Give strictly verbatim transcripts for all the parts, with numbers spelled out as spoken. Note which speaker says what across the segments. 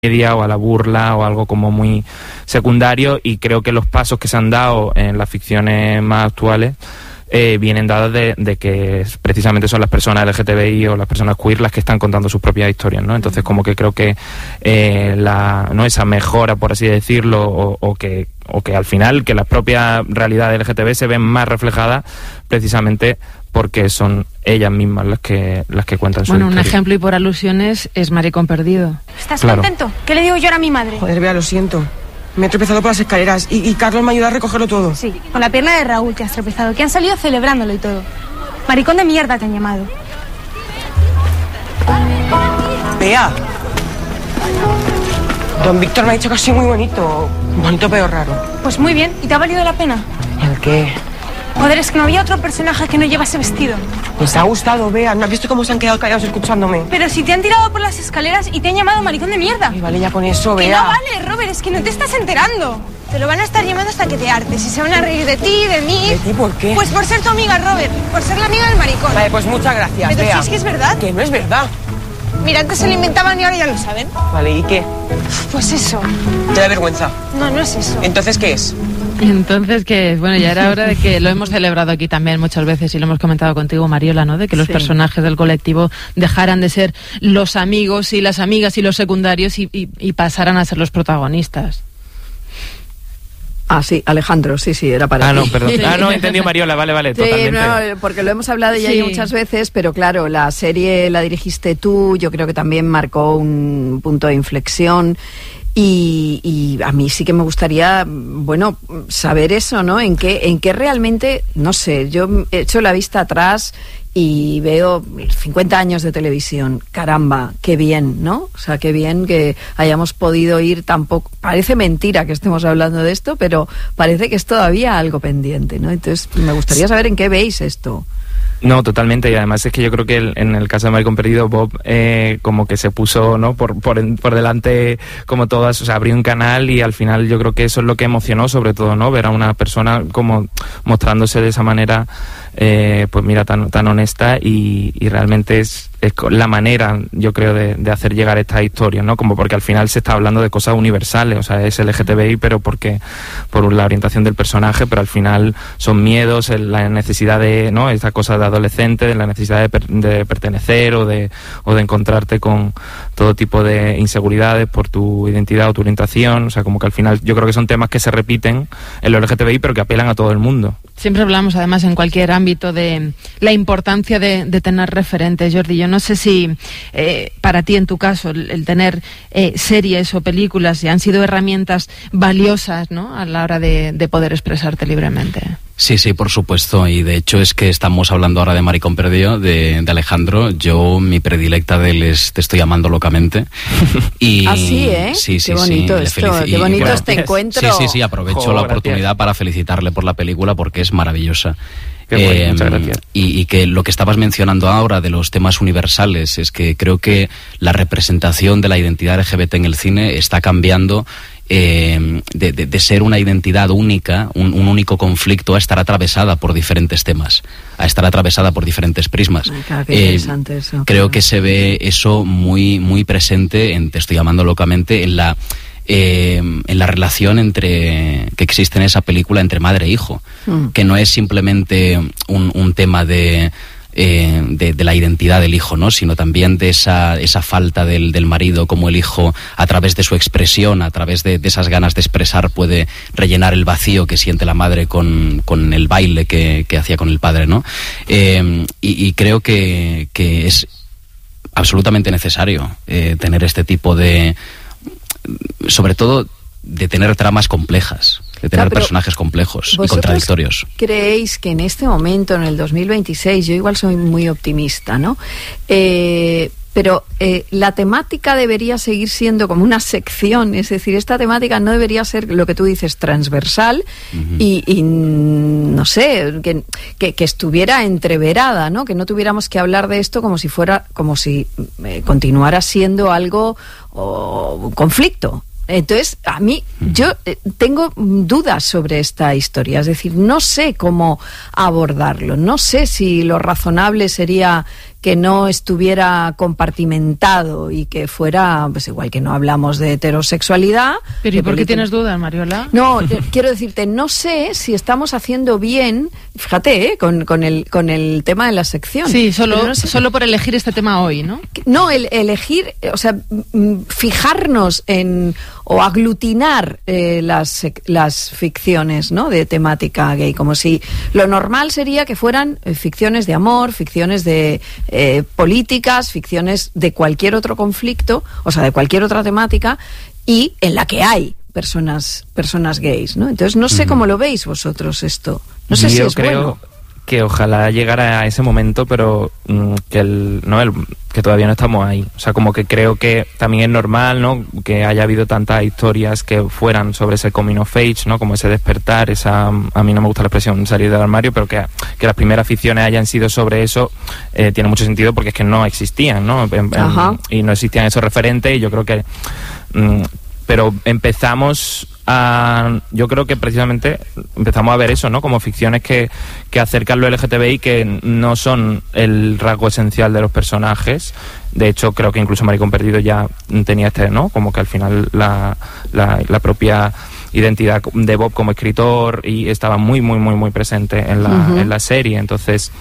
Speaker 1: o a la burla o algo como muy secundario, y creo que los pasos que se han dado en las ficciones más actuales eh, vienen dados de, de que precisamente son las personas L G T B I o las personas queer las que están contando sus propias historias, ¿no? Entonces como que creo que eh, la, no esa mejora, por así decirlo, o, o que o que al final que las propias realidades L G T B se ven más reflejadas precisamente porque son ellas mismas las que las que cuentan su
Speaker 2: Bueno,
Speaker 1: historia.
Speaker 2: un ejemplo y por alusiones es Maricón Perdido.
Speaker 3: ¿Estás
Speaker 1: Claro.
Speaker 3: contento? ¿Qué le digo yo ahora a mi madre?
Speaker 4: Joder, Bea, lo siento. Me he tropezado por las escaleras y, y Carlos me ayuda a recogerlo todo.
Speaker 3: Sí, con la pierna de Raúl te has tropezado, que han salido celebrándolo y todo. Maricón de mierda te han llamado.
Speaker 4: Bea. Don Víctor me ha dicho que ha sido muy bonito. Bonito pero raro.
Speaker 3: Pues muy bien, ¿y te ha valido la pena?
Speaker 4: ¿El qué?
Speaker 3: Joder, es que no había otro personaje que no llevase vestido.
Speaker 4: Pues ha gustado, Bea. ¿No has visto cómo se han quedado callados escuchándome?
Speaker 3: Pero si te han tirado por las escaleras y te han llamado maricón de mierda.
Speaker 4: Ay, vale, ya con eso,
Speaker 3: Que
Speaker 4: Bea.
Speaker 3: no vale, Robert, es que no te estás enterando. Te lo van a estar llamando hasta que te hartes y se van a reír de ti, de mí.
Speaker 4: ¿De ti por qué?
Speaker 3: Pues por ser tu amiga, Robert, por ser la amiga del maricón.
Speaker 4: Vale, pues muchas gracias,
Speaker 3: Pero
Speaker 4: Bea.
Speaker 3: si es que es verdad.
Speaker 4: Que no es verdad.
Speaker 3: Mira, antes se lo inventaban y ahora ya lo saben.
Speaker 4: Vale, ¿y qué?
Speaker 3: Pues eso.
Speaker 4: ¿Te da vergüenza?
Speaker 3: No, no es eso.
Speaker 4: ¿Entonces qué es?
Speaker 2: Entonces, que bueno, ya era hora de que lo hemos celebrado aquí también muchas veces y lo hemos comentado contigo, Mariola, ¿no? De que los
Speaker 5: Sí.
Speaker 2: personajes del colectivo dejaran de ser los amigos y las amigas y los secundarios y, y, y pasaran a ser los protagonistas.
Speaker 5: Ah, sí, Alejandro, sí, sí, era para
Speaker 1: Ah,
Speaker 5: ti.
Speaker 1: no, perdón. Ah, no, entendió Mariola, vale, vale,
Speaker 5: Sí,
Speaker 1: totalmente.
Speaker 5: no, porque lo hemos hablado ya
Speaker 2: Sí.
Speaker 5: ahí muchas veces, pero claro, la serie la dirigiste tú, yo creo que también marcó un punto de inflexión. Y, y a mí sí que me gustaría, bueno, saber eso, ¿no? En qué, en qué realmente, no sé, yo he hecho la vista atrás y veo cincuenta años de televisión. Caramba, qué bien, ¿no? O sea, qué bien que hayamos podido ir tampoco. Parece mentira que estemos hablando de esto, pero parece que es todavía algo pendiente, ¿no? Entonces, me gustaría saber en qué veis esto.
Speaker 1: No, totalmente, y además es que yo creo que el, en el caso de Maricón Perdido, Bob eh, como que se puso, ¿no?, por, por, por delante como todas, o sea, abrió un canal y al final yo creo que eso es lo que emocionó sobre todo, ¿no?, ver a una persona como mostrándose de esa manera, eh, pues mira, tan, tan honesta y, y realmente es, es la manera, yo creo, de, de hacer llegar estas historias, ¿no?, como porque al final se está hablando de cosas universales, o sea, es L G T B I, pero porque por la orientación del personaje, pero al final son miedos, la necesidad de, ¿no?, esta cosa de adolescente, de la necesidad de, per, de pertenecer o de, o de encontrarte con todo tipo de inseguridades por tu identidad o tu orientación, o sea, como que al final yo creo que son temas que se repiten en lo L G T B I, pero que apelan a todo el mundo.
Speaker 2: Siempre hablamos, además, en cualquier ámbito de la importancia de, de tener referentes, Jordi. Yo no sé si eh, para ti, en tu caso, el, el tener eh, series o películas ya han sido herramientas valiosas, ¿no?, a la hora de, de poder expresarte libremente.
Speaker 6: Sí, sí, por supuesto, y de hecho es que estamos hablando ahora de Maricón Perdido, de, de Alejandro. Yo, mi predilecta de él es Te estoy amando locamente. Y
Speaker 5: Ah, sí, ¿eh?
Speaker 6: Sí, sí,
Speaker 5: qué bonito
Speaker 6: sí, le
Speaker 5: esto,
Speaker 6: felici-
Speaker 5: qué
Speaker 6: y,
Speaker 5: bonito
Speaker 6: bueno,
Speaker 5: este encuentro.
Speaker 6: Sí, sí, sí, aprovecho
Speaker 1: Jo,
Speaker 6: la
Speaker 1: gracias.
Speaker 6: oportunidad para felicitarle por la película porque es maravillosa.
Speaker 1: Qué bueno, muchas gracias.
Speaker 6: Y, y que lo que estabas mencionando ahora de los temas universales es que creo que la representación de la identidad L G B T en el cine está cambiando eh, de, de, de ser una identidad única, un, un único conflicto, a estar atravesada por diferentes temas, a estar atravesada por diferentes prismas.
Speaker 5: Ay, claro, qué
Speaker 6: Eh,
Speaker 5: interesante eso.
Speaker 6: creo que se ve eso muy, muy presente en Te estoy amando locamente, en la Eh, en la relación entre que existe en esa película entre madre e hijo,
Speaker 5: Mm.
Speaker 6: que no es simplemente un, un tema de, eh, de, de la identidad del hijo, ¿no?, sino también de esa, esa falta del, del marido, como el hijo, a través de su expresión, a través de, de esas ganas de expresar, puede rellenar el vacío que siente la madre con, con el baile que, que hacía con el padre, ¿no? Eh, y, y creo que, que es absolutamente necesario eh, tener este tipo de, sobre todo de tener tramas complejas, de tener
Speaker 5: Claro, pero
Speaker 6: personajes complejos y
Speaker 5: ¿vosotros
Speaker 6: contradictorios.
Speaker 5: creéis que en este momento, en el dos mil veintiséis, yo igual soy muy optimista, ¿no? Eh, pero eh, la temática debería seguir siendo como una sección, es decir, esta temática no debería ser lo que tú dices, transversal, uh-huh. y, y no sé, que, que, que estuviera entreverada, ¿no? Que no tuviéramos que hablar de esto como si fuera, como si eh, continuara siendo algo, o un conflicto. Entonces, a mí, yo eh, tengo dudas sobre esta historia, es decir, no sé cómo abordarlo, no sé si lo razonable sería que no estuviera compartimentado y que fuera, pues igual que no hablamos de heterosexualidad.
Speaker 2: Pero ¿y por qué tienes dudas, Mariola?
Speaker 5: No, eh, quiero decirte, no sé si estamos haciendo bien, fíjate, eh, con, con, el, con el tema de la sección.
Speaker 2: Sí, solo,
Speaker 5: no sé,
Speaker 2: solo por elegir este tema hoy, ¿no?
Speaker 5: No, el elegir, o sea, fijarnos en o aglutinar eh, las, las ficciones, ¿no?, de temática gay, como si lo normal sería que fueran eh, ficciones de amor, ficciones de eh, políticas, ficciones de cualquier otro conflicto, o sea, de cualquier otra temática, y en la que hay personas personas gays, ¿no? Entonces no sé mm. cómo lo veis vosotros esto. No sé
Speaker 1: Yo
Speaker 5: si es
Speaker 1: creo
Speaker 5: bueno.
Speaker 1: que ojalá llegara a ese momento, pero mmm, que el no el que todavía no estamos ahí. O sea, como que creo que también es normal, ¿no?, que haya habido tantas historias que fueran sobre ese coming of age, ¿no?, como ese despertar, esa, a mí no me gusta la expresión salir del armario, pero que, que las primeras ficciones hayan sido sobre eso, eh, tiene mucho sentido porque es que no existían, ¿no? En, en, y no existían esos referentes, y yo creo que mmm, pero empezamos a, yo creo que precisamente empezamos a ver eso, ¿no?, como ficciones que, que acercan lo L G T B I, que no son el rasgo esencial de los personajes. De hecho, creo que incluso Maricón Perdido ya tenía este, ¿no?, como que al final la, la, la propia identidad de Bob como escritor y estaba muy, muy, muy, muy presente en la, uh-huh. en la serie. Entonces,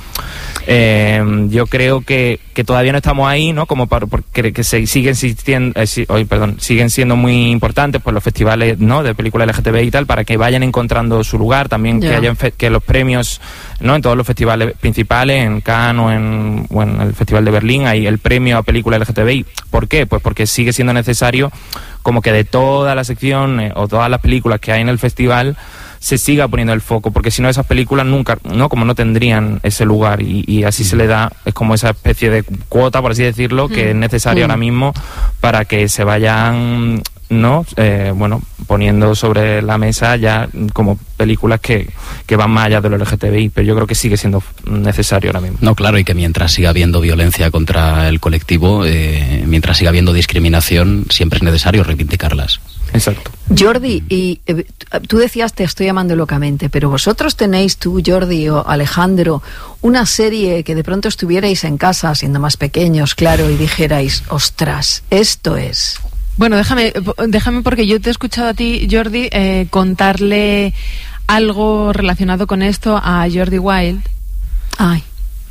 Speaker 1: eh, yo creo que, que todavía no estamos ahí, ¿no?, como para, porque que se siguen existiendo, eh, si, oh, perdón, siguen siendo muy importantes pues los festivales, ¿no?, de películas L G T B I y tal, para que vayan encontrando su lugar. También yeah. que hayan fe- que los premios, ¿no?, en todos los festivales principales, en Cannes o en, o en el Festival de Berlín, hay el premio a película L G T B I. ¿Por qué? Pues porque sigue siendo necesario como que de toda la sección eh, o todas las películas que hay en el festival se siga poniendo el foco, porque si no esas películas nunca, no como no tendrían ese lugar, y, y así se le da, es como esa especie de cuota, por así decirlo, que mm. es necesaria mm. ahora mismo para que se vayan, ¿no?, eh, bueno, poniendo sobre la mesa ya como películas que, que van más allá de lo L G T B I, pero yo creo que sigue siendo necesario ahora mismo.
Speaker 6: No, claro, y que mientras siga habiendo violencia contra el colectivo, eh, mientras siga habiendo discriminación, siempre es necesario reivindicarlas.
Speaker 1: Exacto.
Speaker 5: Jordi, y eh, tú decías te estoy amando locamente, pero vosotros tenéis, tú, Jordi o Alejandro, una serie que de pronto estuvierais en casa, siendo más pequeños, claro, y dijerais, ostras, esto es...
Speaker 2: Bueno, déjame, déjame porque yo te he escuchado a ti, Jordi, eh, contarle algo relacionado con esto a Jordi Wild.
Speaker 5: Ay.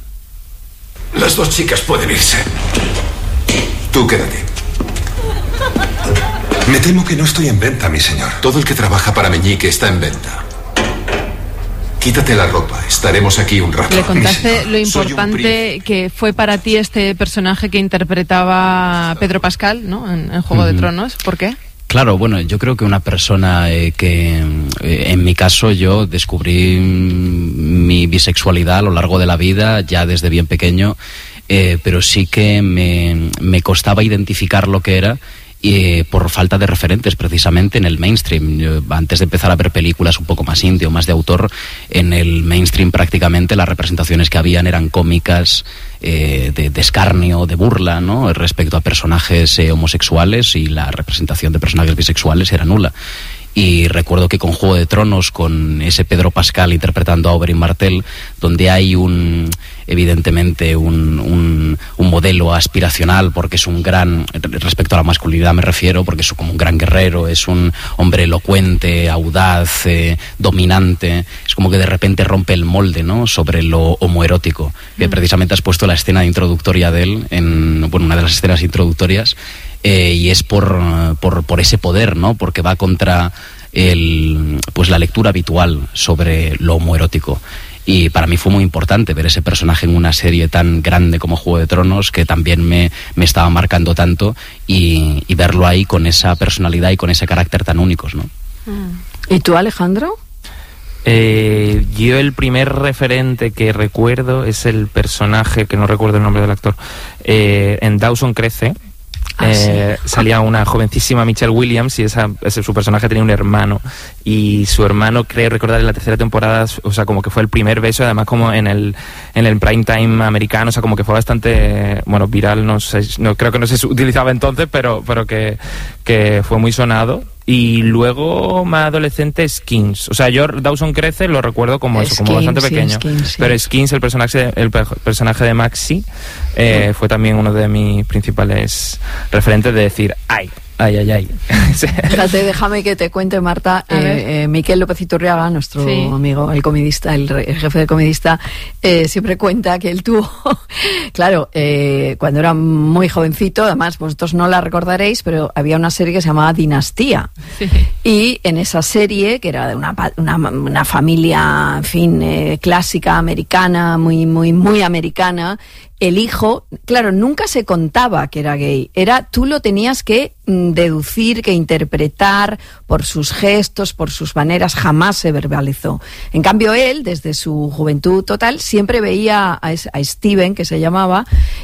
Speaker 7: Las dos chicas pueden irse. Tú quédate. Me temo que no estoy en venta, mi señor. Todo el que trabaja para Meñique está en venta. Quítate la ropa, estaremos aquí un rato.
Speaker 2: Le contaste lo importante que fue para ti este personaje que interpretaba Pedro Pascal, ¿no?, en, en Juego mm. de Tronos. ¿Por qué?
Speaker 6: Claro, bueno, yo creo que una persona eh, que, eh, en mi caso, yo descubrí mi bisexualidad a lo largo de la vida, ya desde bien pequeño, eh, pero sí que me, me costaba identificar lo que era. Y por falta de referentes precisamente en el mainstream. Yo, antes de empezar a ver películas un poco más indie o más de autor, en el mainstream prácticamente las representaciones que habían eran cómicas, eh, de, de escarnio, de burla, ¿no?, respecto a personajes eh, homosexuales, y la representación de personajes bisexuales era nula. Y recuerdo que con Juego de Tronos, con ese Pedro Pascal interpretando a Oberyn Martell, donde hay un, evidentemente, un, un, un modelo aspiracional, porque es un gran, respecto a la masculinidad me refiero, porque es como un gran guerrero, es un hombre elocuente, audaz, eh, dominante, es como que de repente rompe el molde, ¿no?, sobre lo homoerótico. Mm. Que precisamente has puesto la escena introductoria de él, en, bueno, una de las escenas introductorias, Eh, y es por, por, por ese poder, ¿no?, porque va contra el, pues la lectura habitual sobre lo homoerótico. Y para mí fue muy importante ver ese personaje en una serie tan grande como Juego de Tronos, que también me, me estaba marcando tanto, y, y verlo ahí con esa personalidad y con ese carácter tan únicos, ¿no?
Speaker 5: ¿Y tú, Alejandro?
Speaker 1: Eh, yo el primer referente que recuerdo es el personaje, que no recuerdo el nombre del actor, eh, en Dawson Crece. Ah, eh, sí. Salía una jovencísima Michelle Williams, y esa, ese, su personaje tenía un hermano, y su hermano, creo recordar, en la tercera temporada, o sea, como que fue el primer beso, además como en el en el prime time americano, o sea, como que fue bastante, bueno, viral, no sé, no creo que no se utilizaba entonces, pero pero que, que fue muy sonado. Y luego, más adolescente, Skins. O sea, yo Dawson Crece lo recuerdo como eso, como bastante pequeño. Sí, Skins, sí. Pero Skins, el personaje, el personaje de Maxi, eh, fue también uno de mis principales referentes de decir, ¡ay! Ay, ay, ay.
Speaker 5: Fíjate, déjame que te cuente, Marta. Eh, eh, Miquel López Iturriaga, nuestro sí. amigo, el comedista, el, el jefe de comedista, eh, siempre cuenta que él tuvo, claro, eh, cuando era muy jovencito, además vosotros no la recordaréis, pero había una serie que se llamaba Dinastía. Sí. Y en esa serie, que era de una, una, una familia, en fin, eh, clásica, americana, muy, muy, muy americana, el hijo, claro, nunca se contaba que era gay. Era, tú lo tenías que mm, deducir, que interpretar por sus gestos, por sus maneras, jamás se verbalizó. En cambio, él, desde su juventud total, siempre veía a, a Steven, que se llamaba,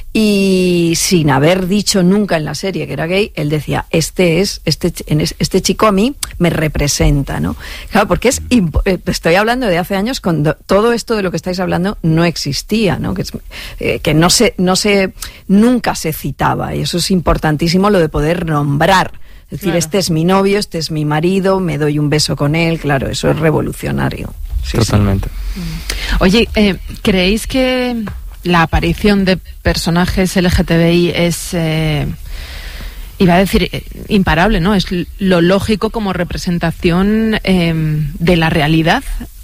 Speaker 5: y sin haber dicho nunca en la serie que era gay, él decía, este es, este, este chico a mí me representa, ¿no? Claro, porque es, estoy hablando de hace años, cuando todo esto de lo que estáis hablando no existía, ¿no? Que, es, eh, que no No se, no se, nunca se citaba, y eso es importantísimo, lo de poder nombrar. Es decir, claro, este es mi novio, este es mi marido, me doy un beso con él, claro, eso es revolucionario.
Speaker 1: Sí, totalmente.
Speaker 2: Sí. Oye, eh, ¿creéis que la aparición de personajes L G T B I es, eh, iba a decir, eh, imparable, ¿no? Es lo lógico como representación eh, de la realidad.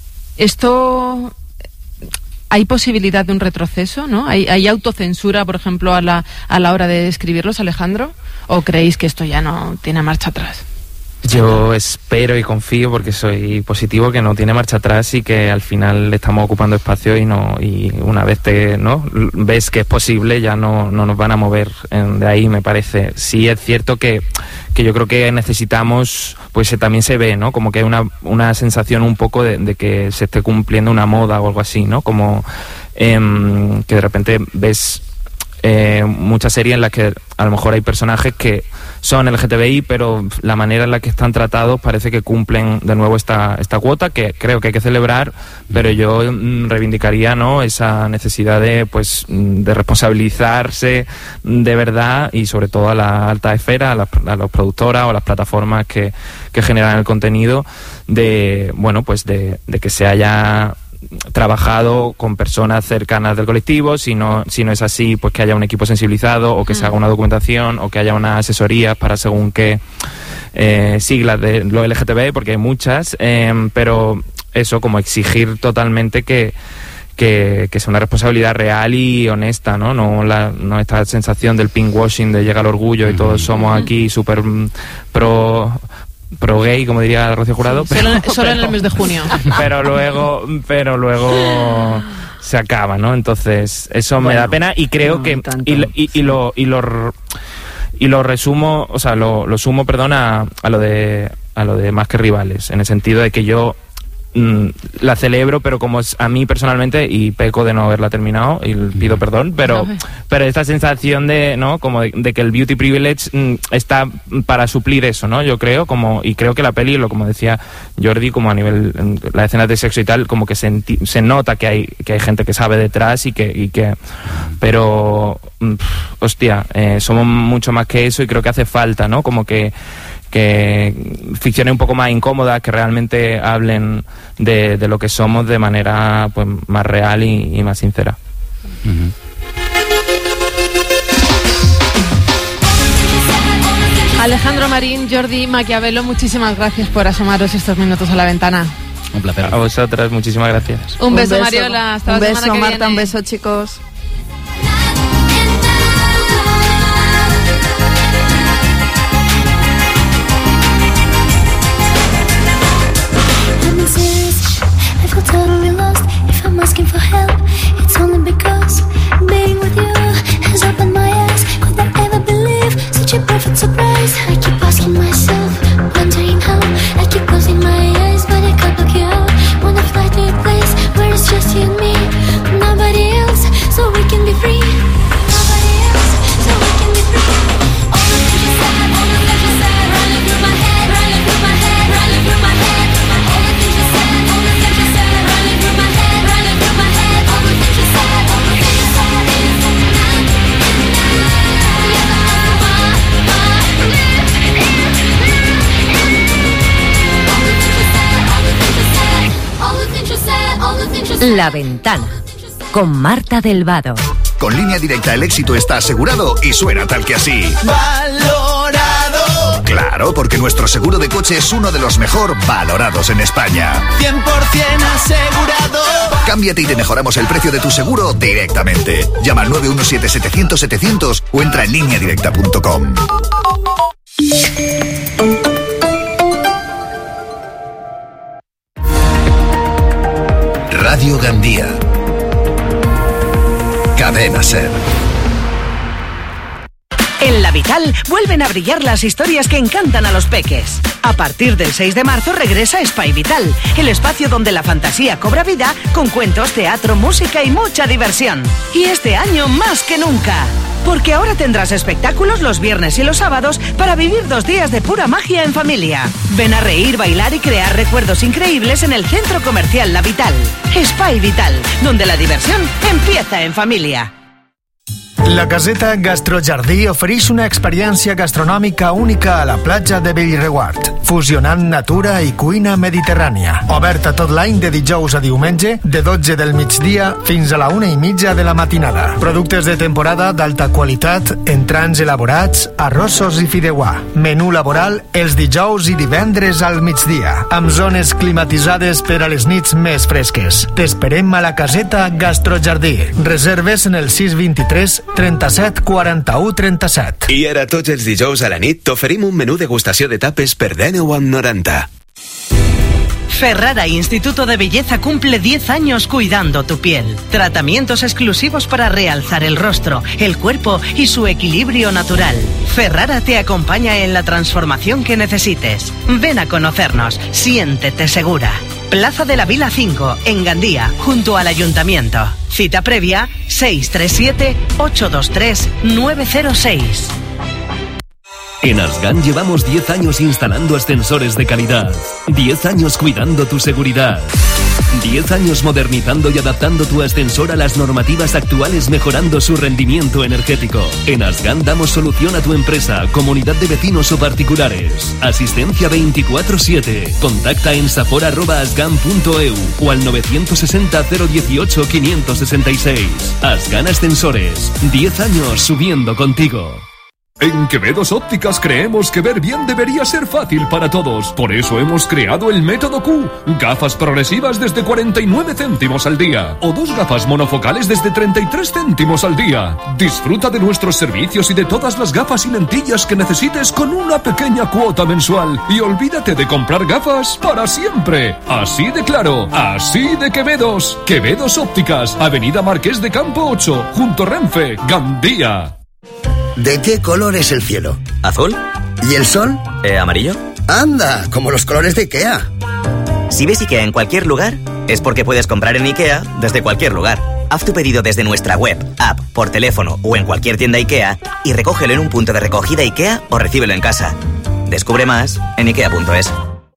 Speaker 2: Esto... ¿Hay posibilidad de un retroceso, no? ¿Hay, hay autocensura, por ejemplo, a la, a la hora de escribirlos, Alejandro? ¿O creéis que esto ya no tiene marcha atrás?
Speaker 1: Yo espero y confío, porque soy positivo, que no tiene marcha atrás y que al final estamos ocupando espacio y no y una vez te no ves que es posible, ya no, no nos van a mover de ahí, me parece. Sí es cierto que, que yo creo que necesitamos, pues también se ve, ¿no? Como que hay una, una sensación un poco de, de que se esté cumpliendo una moda o algo así, ¿no? Como eh, que de repente ves... Eh, muchas series en las que a lo mejor hay personajes que son L G T B I, pero la manera en la que están tratados parece que cumplen de nuevo esta, esta cuota, que creo que hay que celebrar, pero yo mm, reivindicaría, ¿no?, esa necesidad de, pues, de responsabilizarse de verdad, y sobre todo a la alta esfera, a las, a las productoras o a las plataformas que, que generan el contenido, de, bueno, pues de, de que se haya trabajado con personas cercanas del colectivo, si no, si no es así, pues que haya un equipo sensibilizado, o que mm. se haga una documentación, o que haya una asesoría para según qué eh, siglas de lo L G T B, porque hay muchas, eh, pero eso, como exigir totalmente que Que, que sea una responsabilidad real y honesta, ¿no? No, la, no esta sensación del pinkwashing de llega el orgullo y todos somos aquí súper pro pro gay, como diría Rocío Jurado.
Speaker 2: Sí,
Speaker 1: pero,
Speaker 2: solo, solo
Speaker 1: pero,
Speaker 2: en el mes de junio.
Speaker 1: Pero luego, pero luego se acaba, ¿no? Entonces, eso bueno, me da pena, y creo no, que y, y, y lo y lo y lo resumo, o sea, lo, lo sumo, perdón, a, a lo de a lo de Más que Rivales, en el sentido de que yo la celebro, pero como es a mí personalmente, y peco de no haberla terminado y pido perdón, pero pero esta sensación de, ¿no?, como de, de que el beauty privilege mm, está para suplir eso, ¿no? Yo creo, como, y creo que la peli, lo como decía Jordi, como a nivel las escenas de sexo y tal, como que se, se nota que hay que hay gente que sabe detrás y que y que pero pff, hostia, eh, somos mucho más que eso, y creo que hace falta, ¿no? Como que que ficciones un poco más incómodas, que realmente hablen de, de lo que somos de manera, pues, más real y, y más sincera. Uh-huh.
Speaker 2: Alejandro Marín, Jordi Maquiavelo, muchísimas gracias por asomaros estos minutos a la ventana.
Speaker 6: Un placer.
Speaker 1: A vosotras, muchísimas gracias.
Speaker 2: Un, un beso, beso, Mariola. Hasta
Speaker 5: un
Speaker 2: la
Speaker 5: beso,
Speaker 2: semana que
Speaker 5: Marta,
Speaker 2: viene.
Speaker 5: Un beso, chicos.
Speaker 8: Totally lost. If I'm asking for help, it's only because being with you has opened my eyes. Could I ever believe such a perfect surprise? I keep asking myself, wondering how. I keep closing my eyes, but I can't look you out. Wanna fly to a place where it's just you and me, nobody else. So
Speaker 9: La Ventana, con Marta del Vado.
Speaker 10: Con Línea Directa el éxito está asegurado y suena tal que así.
Speaker 11: ¡Valorado!
Speaker 10: Claro, porque nuestro seguro de coche es uno de los mejor valorados en España.
Speaker 11: cien por ciento asegurado.
Speaker 10: Cámbiate y te mejoramos el precio de tu seguro directamente. Llama al nueve uno siete setecientos setecientos o entra en línea directa punto com. Radio Gandía. Cadena Ser.
Speaker 12: En La Vital vuelven a brillar las historias que encantan a los peques. A partir del seis de marzo regresa Spy Vital, el espacio donde la fantasía cobra vida con cuentos, teatro, música y mucha diversión. Y este año más que nunca, porque ahora tendrás espectáculos los viernes y los sábados para vivir dos días de pura magia en familia. Ven a reír, bailar y crear recuerdos increíbles en el Centro Comercial La Vital. Spy Vital, donde la diversión empieza en familia.
Speaker 13: La caseta Gastrojardí ofereix una experiència gastronòmica única a la platja de Bellreguard, fusionant natura i cuina mediterrània. Oberta tot l'any de dijous a diumenge, de dotze del migdia fins a la una i mitja de la matinada. Productes de temporada d'alta qualitat, entrants elaborats, arrossos i fideuà. Menú laboral els dijous i divendres al migdia, amb zones climatitzades per a les nits més fresques. T'esperem a la caseta Gastrojardí. Reserves en el sis vint-i-tres trenta-set quaranta-u trenta-set.
Speaker 14: I ara tots els dijous a la nit t'oferim un menú degustació de tapes per deu amb noranta.
Speaker 12: Ferrara Instituto de Belleza cumple diez años cuidando tu piel. Tratamientos exclusivos para realzar el rostro, el cuerpo y su equilibrio natural. Ferrara te acompaña en la transformación que necesites. Ven a conocernos, siéntete segura. Plaza de la Vila cinco, en Gandía, junto al Ayuntamiento. Cita previa seis tres siete, ocho dos tres, nueve cero seis.
Speaker 15: En Asgan llevamos diez años instalando ascensores de calidad, diez años cuidando tu seguridad, diez años modernizando y adaptando tu ascensor a las normativas actuales, mejorando su rendimiento energético. En Asgan damos solución a tu empresa, comunidad de vecinos o particulares. Asistencia veinticuatro siete. Contacta en sapor arroba asgan punto e u o al novecientos sesenta cero dieciocho quinientos sesenta y seis. Asgan Ascensores, diez años subiendo contigo.
Speaker 16: En Quevedos Ópticas creemos que ver bien debería ser fácil para todos. Por eso hemos creado el método Q. Gafas progresivas desde cuarenta y nueve céntimos al día. O dos gafas monofocales desde treinta y tres céntimos al día. Disfruta de nuestros servicios y de todas las gafas y lentillas que necesites con una pequeña cuota mensual. Y olvídate de comprar gafas para siempre. Así de claro, así de Quevedos. Quevedos Ópticas, Avenida Marqués de Campo ocho, junto Renfe, Gandía.
Speaker 17: ¿De qué color es el cielo?
Speaker 18: ¿Azul?
Speaker 17: ¿Y el sol?
Speaker 18: Eh, ¿amarillo?
Speaker 17: ¡Anda! Como los colores de IKEA.
Speaker 18: Si ves IKEA en cualquier lugar, es porque puedes comprar en IKEA desde cualquier lugar. Haz tu pedido desde nuestra web, app, por teléfono o en cualquier tienda IKEA y recógelo en un punto de recogida IKEA o recíbelo en casa. Descubre más en ikea punto es.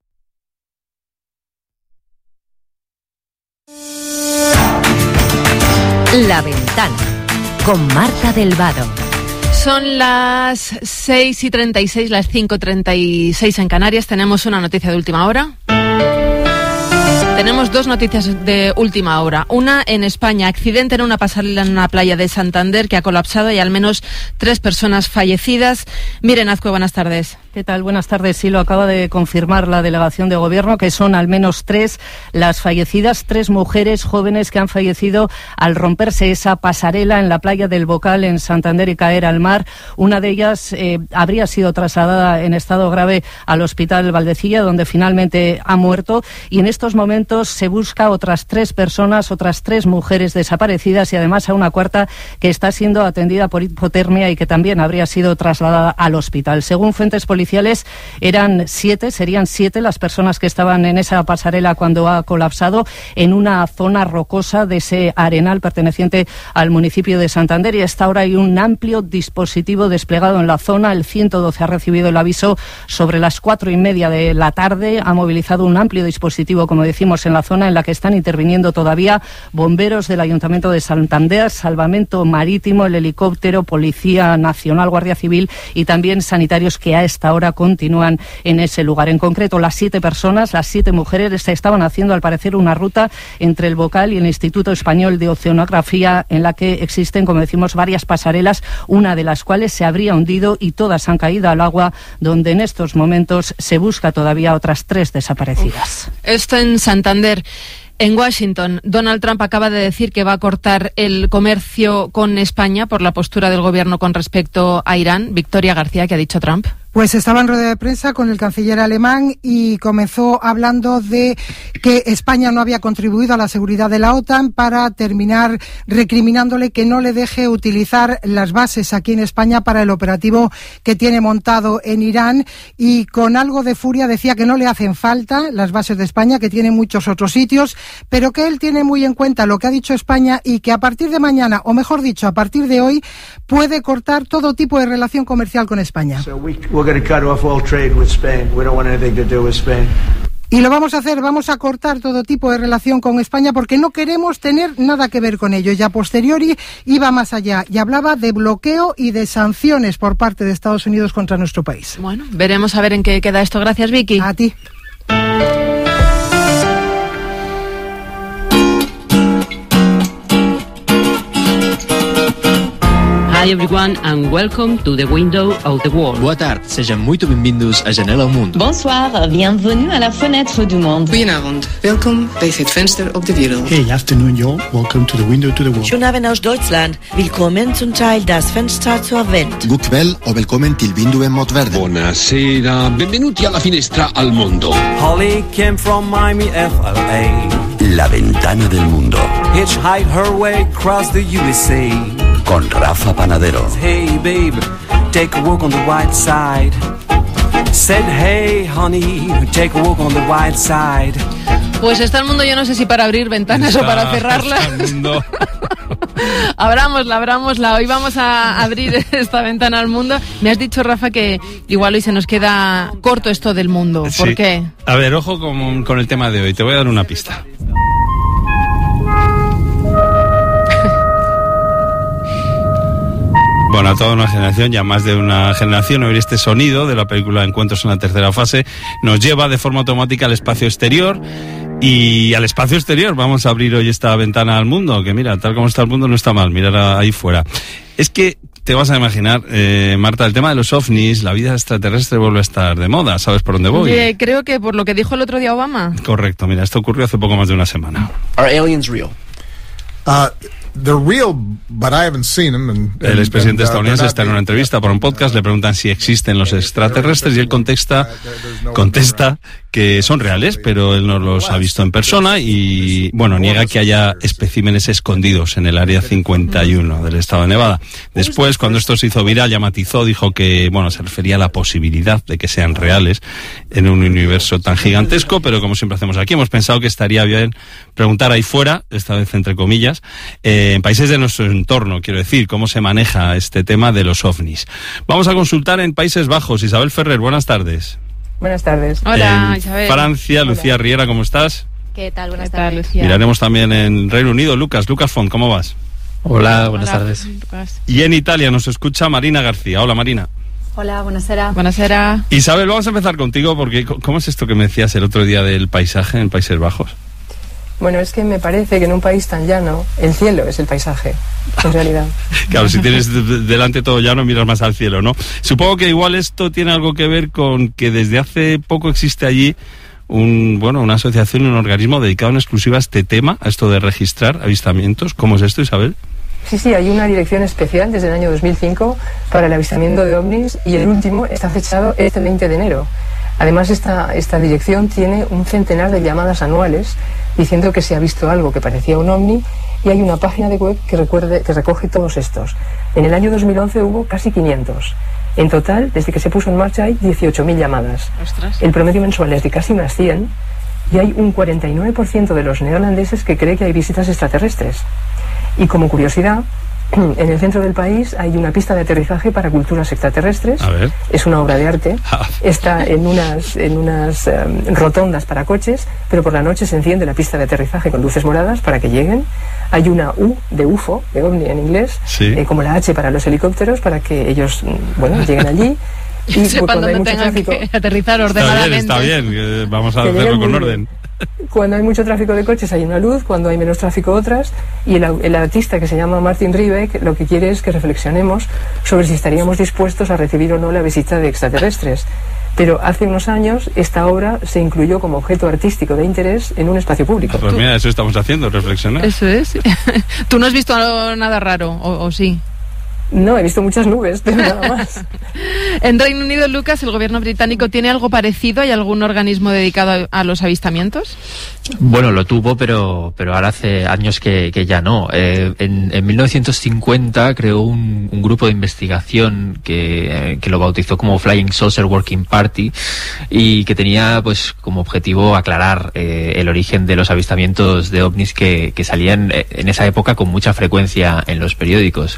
Speaker 9: La Ventana, con Marta del Vado.
Speaker 2: Son las seis y treinta y seis, las cinco y treinta y seis en Canarias. Tenemos una noticia de última hora. Tenemos dos noticias de última hora. Una en España, accidente en una pasarela en una playa de Santander que ha colapsado y al menos tres personas fallecidas. Miren, Azcue, buenas tardes.
Speaker 19: ¿Qué tal? Buenas tardes. Sí, lo acaba de confirmar la delegación de gobierno, que son al menos tres las fallecidas, tres mujeres jóvenes que han fallecido al romperse esa pasarela en la playa del Bocal en Santander y caer al mar. Una de ellas eh, habría sido trasladada en estado grave al Hospital Valdecilla, donde finalmente ha muerto, y en estos momentos se busca otras tres personas, otras tres mujeres desaparecidas y además a una cuarta que está siendo atendida por hipotermia y que también habría sido trasladada al hospital. Según fuentes policiales, eran siete, serían siete las personas que estaban en esa pasarela cuando ha colapsado en una zona rocosa de ese arenal perteneciente al municipio de Santander, y hasta ahora hay un amplio dispositivo desplegado en la zona. El ciento doce ha recibido el aviso sobre las cuatro y media de la tarde, ha movilizado un amplio dispositivo, como decimos, en la zona en la que están interviniendo todavía bomberos del Ayuntamiento de Santander, Salvamento Marítimo, el helicóptero, Policía Nacional, Guardia Civil y también sanitarios que a esta ahora continúan en ese lugar. En concreto, las siete personas, las siete mujeres, estaban haciendo al parecer una ruta entre el Bocal y el Instituto Español de Oceanografía, en la que existen, como decimos, varias pasarelas, una de las cuales se habría hundido y todas han caído al agua, donde en estos momentos se busca todavía a otras tres desaparecidas.
Speaker 2: Uf. Esto en Santander. En Washington, Donald Trump acaba de decir que va a cortar el comercio con España por la postura del gobierno con respecto a Irán. Victoria García, ¿qué ha dicho Trump?
Speaker 20: Pues estaba en rueda de prensa con el canciller alemán y comenzó hablando de que España no había contribuido a la seguridad de la OTAN, para terminar recriminándole que no le deje utilizar las bases aquí en España para el operativo que tiene montado en Irán, y con algo de furia decía que no le hacen falta las bases de España, que tiene muchos otros sitios, pero que él tiene muy en cuenta lo que ha dicho España y que a partir de mañana, o mejor dicho, a partir de hoy, puede cortar todo tipo de relación comercial con España.
Speaker 21: So we, we're going to cut off all trade with Spain. We don't want anything to do with Spain.
Speaker 20: Y lo vamos a hacer, vamos a cortar todo tipo de relación con España porque no queremos tener nada que ver con ello. Y a posteriori iba más allá y hablaba de bloqueo y de sanciones por parte de Estados Unidos contra nuestro país.
Speaker 2: Bueno, veremos a ver en qué queda esto. Gracias, Vicky.
Speaker 20: A ti.
Speaker 22: Hi everyone and welcome to the window of the world.
Speaker 23: Boa tarde, sejam muito bem-vindos à Janela ao Mundo.
Speaker 24: Bonsoir, bienvenue à la fenêtre du monde.
Speaker 25: Goedenavond, welkom bij het venster op de wereld.
Speaker 26: Hey, afternoon y'all, welcome to the window to the world.
Speaker 27: Schönen Abend aus Deutschland, willkommen zum Teil das Fenster zur Welt.
Speaker 28: Gutwell o welcome til vinduet mot verden.
Speaker 29: Buonasera, benvenuti alla finestra al mondo.
Speaker 30: Holly came from Miami, F L A.
Speaker 31: La ventana del mundo.
Speaker 30: Hitchhiked her way across the U S A.
Speaker 31: Con Rafa Panadero.
Speaker 30: Hey babe, take a walk on the white side. Said hey honey, take a walk on the white side.
Speaker 2: Pues está el mundo, yo no sé si para abrir ventanas está, o para cerrarlas.
Speaker 31: Está el mundo.
Speaker 2: Abrámosla, abrámosla. Hoy vamos a abrir esta ventana al mundo. Me has dicho, Rafa, que igual hoy se nos queda corto esto del mundo. ¿Por
Speaker 31: sí.
Speaker 2: qué?
Speaker 31: A ver, ojo con, con el tema de hoy. Te voy a dar una pista. Bueno, a toda una generación, ya más de una generación, oír este sonido de la película Encuentros en la tercera fase nos lleva de forma automática al espacio exterior. Y al espacio exterior vamos a abrir hoy esta ventana al mundo, que mira, tal como está el mundo no está mal, mirar ahí fuera. Es que te vas a imaginar, eh, Marta, el tema de los ovnis, la vida extraterrestre vuelve a estar de moda. ¿Sabes por dónde voy?
Speaker 2: Oye, creo que por lo que dijo el otro día Obama.
Speaker 31: Correcto, mira, esto ocurrió hace poco más de una semana.
Speaker 32: Are aliens real?
Speaker 33: Uh, they're real, but I haven't seen them. And,
Speaker 31: el expresidente
Speaker 33: and, uh,
Speaker 31: estadounidense está en una entrevista para un podcast, le preguntan si existen los extraterrestres y él contesta, contesta que son reales, pero él no los ha visto en persona y, bueno, niega que haya especímenes escondidos en el área cincuenta y uno del estado de Nevada. Después, cuando esto se hizo viral, ya matizó, dijo que, bueno, se refería a la posibilidad de que sean reales en un universo tan gigantesco, pero como siempre hacemos aquí, hemos pensado que estaría bien preguntar ahí fuera, esta vez entre comillas, eh, en países de nuestro entorno, quiero decir, cómo se maneja este tema de los ovnis. Vamos a consultar en Países Bajos. Isabel Ferrer, buenas tardes.
Speaker 34: Buenas tardes.
Speaker 2: Hola,
Speaker 31: en
Speaker 2: Isabel.
Speaker 31: Francia,
Speaker 34: Hola.
Speaker 31: Lucía Riera, ¿cómo estás?
Speaker 34: ¿Qué tal? Buenas
Speaker 2: ¿Qué tal,
Speaker 34: tardes.
Speaker 2: Lucía?
Speaker 31: Miraremos también en Reino Unido. Lucas, Lucas Font, ¿cómo vas?
Speaker 35: Hola, buenas
Speaker 2: Hola,
Speaker 35: tardes.
Speaker 2: Lucas.
Speaker 31: Y en Italia nos escucha Marina García. Hola, Marina.
Speaker 34: Hola, buonasera.
Speaker 2: Buonasera.
Speaker 31: Isabel, vamos a empezar contigo porque ¿cómo es esto que me decías el otro día del paisaje en Países Bajos?
Speaker 34: Bueno, es que me parece que en un país tan llano, el cielo es el paisaje, en realidad.
Speaker 31: Claro, si tienes de- delante todo llano, miras más al cielo, ¿no? Supongo que igual esto tiene algo que ver con que desde hace poco existe allí un, bueno, una asociación, un organismo dedicado en exclusiva a este tema, a esto de registrar avistamientos. ¿Cómo es esto, Isabel?
Speaker 34: Sí, sí, hay una dirección especial desde el año dos mil cinco para el avistamiento de ovnis y el último está fechado este veinte de enero. Además, esta, esta dirección tiene un centenar de llamadas anuales diciendo que se ha visto algo que parecía un ovni y hay una página de web que, recuerde, que recoge todos estos. En el año dos mil once hubo casi quinientos. En total, desde que se puso en marcha hay dieciocho mil llamadas.
Speaker 2: Ostras.
Speaker 34: El promedio mensual es de casi unas cien y hay un cuarenta y nueve por ciento de los neerlandeses que cree que hay visitas extraterrestres. Y como curiosidad, en el centro del país hay una pista de aterrizaje para culturas extraterrestres.
Speaker 31: A ver.
Speaker 34: Es una obra de arte. Está en unas, en unas um, rotondas para coches, pero por la noche se enciende la pista de aterrizaje con luces moradas para que lleguen. Hay una U de U F O, de ovni en inglés,
Speaker 31: Sí.
Speaker 34: eh, como la H para los helicópteros, para que ellos, mm, bueno, lleguen allí. Y
Speaker 2: sepan dónde tengan tráfico, que aterrizar ordenadamente.
Speaker 31: Está bien, está bien, vamos a hacerlo con orden.
Speaker 34: Cuando hay mucho tráfico de coches hay una luz, cuando hay menos tráfico otras, y el, el artista que se llama Martin Riebeck lo que quiere es que reflexionemos sobre si estaríamos dispuestos a recibir o no la visita de extraterrestres. Pero hace unos años esta obra se incluyó como objeto artístico de interés en un espacio público.
Speaker 31: Pues mira, eso estamos haciendo, reflexionar.
Speaker 2: Eso es. ¿Tú no has visto nada raro, o, o sí?
Speaker 34: No, he visto muchas nubes, pero nada más.
Speaker 2: En Reino Unido, Lucas, ¿el gobierno británico tiene algo parecido? ¿Hay algún organismo dedicado a, a los avistamientos?
Speaker 23: Bueno, lo tuvo, pero pero ahora hace años que, que ya no. Eh, en, en mil novecientos cincuenta creó un, un grupo de investigación que, eh, que lo bautizó como Flying Saucer Working Party y que tenía pues como objetivo aclarar eh, el origen de los avistamientos de ovnis que, que salían en esa época con mucha frecuencia en los periódicos.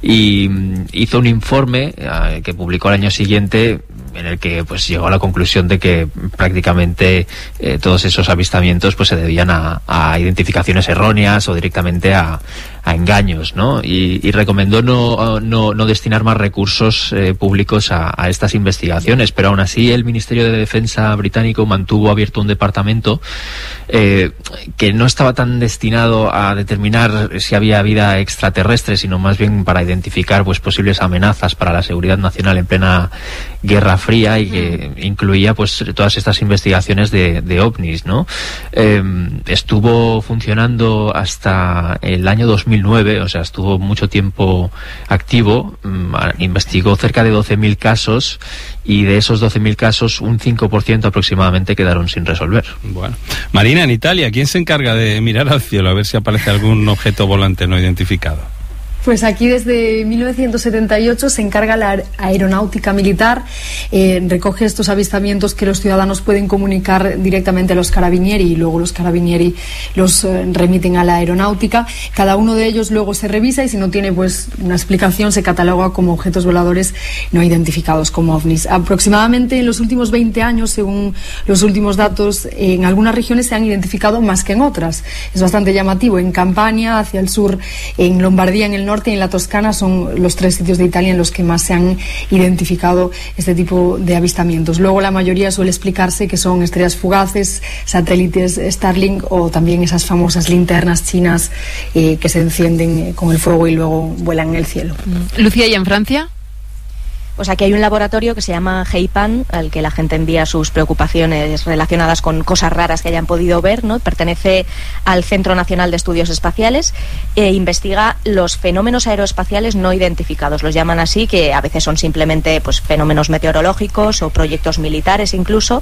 Speaker 23: Y hizo un informe eh, que publicó al año siguiente en el que pues llegó a la conclusión de que prácticamente eh, todos esos avistamientos pues se debían a, a identificaciones erróneas o directamente a, a engaños, ¿no? Y, y recomendó no, no, no destinar más recursos eh, públicos a, a estas investigaciones, pero aún así el Ministerio de Defensa británico mantuvo abierto un departamento eh, que no estaba tan destinado a determinar si había vida extraterrestre, sino más bien para identificar pues posibles amenazas para la seguridad nacional en plena Guerra Fría, y que incluía pues todas estas investigaciones de, de ovnis, ¿no? Eh, estuvo funcionando hasta el año dos mil nueve, o sea, estuvo mucho tiempo activo, investigó cerca de doce mil casos y de esos doce mil casos un cinco por ciento aproximadamente quedaron sin resolver.
Speaker 31: Bueno, Marina, en Italia, ¿quién se encarga de mirar al cielo a ver si aparece algún objeto volante no identificado?
Speaker 1: Pues aquí desde mil novecientos setenta y ocho se encarga la aeronáutica militar, eh, recoge estos avistamientos que los ciudadanos pueden comunicar directamente a los carabinieri y luego los carabinieri los eh, remiten a la aeronáutica. Cada uno de ellos luego se revisa y si no tiene pues una explicación se cataloga como objetos voladores no identificados, como ovnis. Aproximadamente en los últimos veinte años, según los últimos datos, en algunas regiones se han identificado más que en otras. Es bastante llamativo. En Campania, hacia el sur, en Lombardía, en el norte y en la Toscana son los tres sitios de Italia en los que más se han identificado este tipo de avistamientos. Luego la mayoría suele explicarse que son estrellas fugaces, satélites Starlink o también esas famosas linternas chinas eh, que se encienden con el fuego y luego vuelan en el cielo.
Speaker 2: Lucía, ¿y en Francia?
Speaker 3: Pues aquí hay un laboratorio que se llama Heipan, al que la gente envía sus preocupaciones relacionadas con cosas raras que hayan podido ver, ¿no? Pertenece al Centro Nacional de Estudios Espaciales e investiga los fenómenos aeroespaciales no identificados. Los llaman así, que a veces son simplemente pues fenómenos meteorológicos o proyectos militares incluso,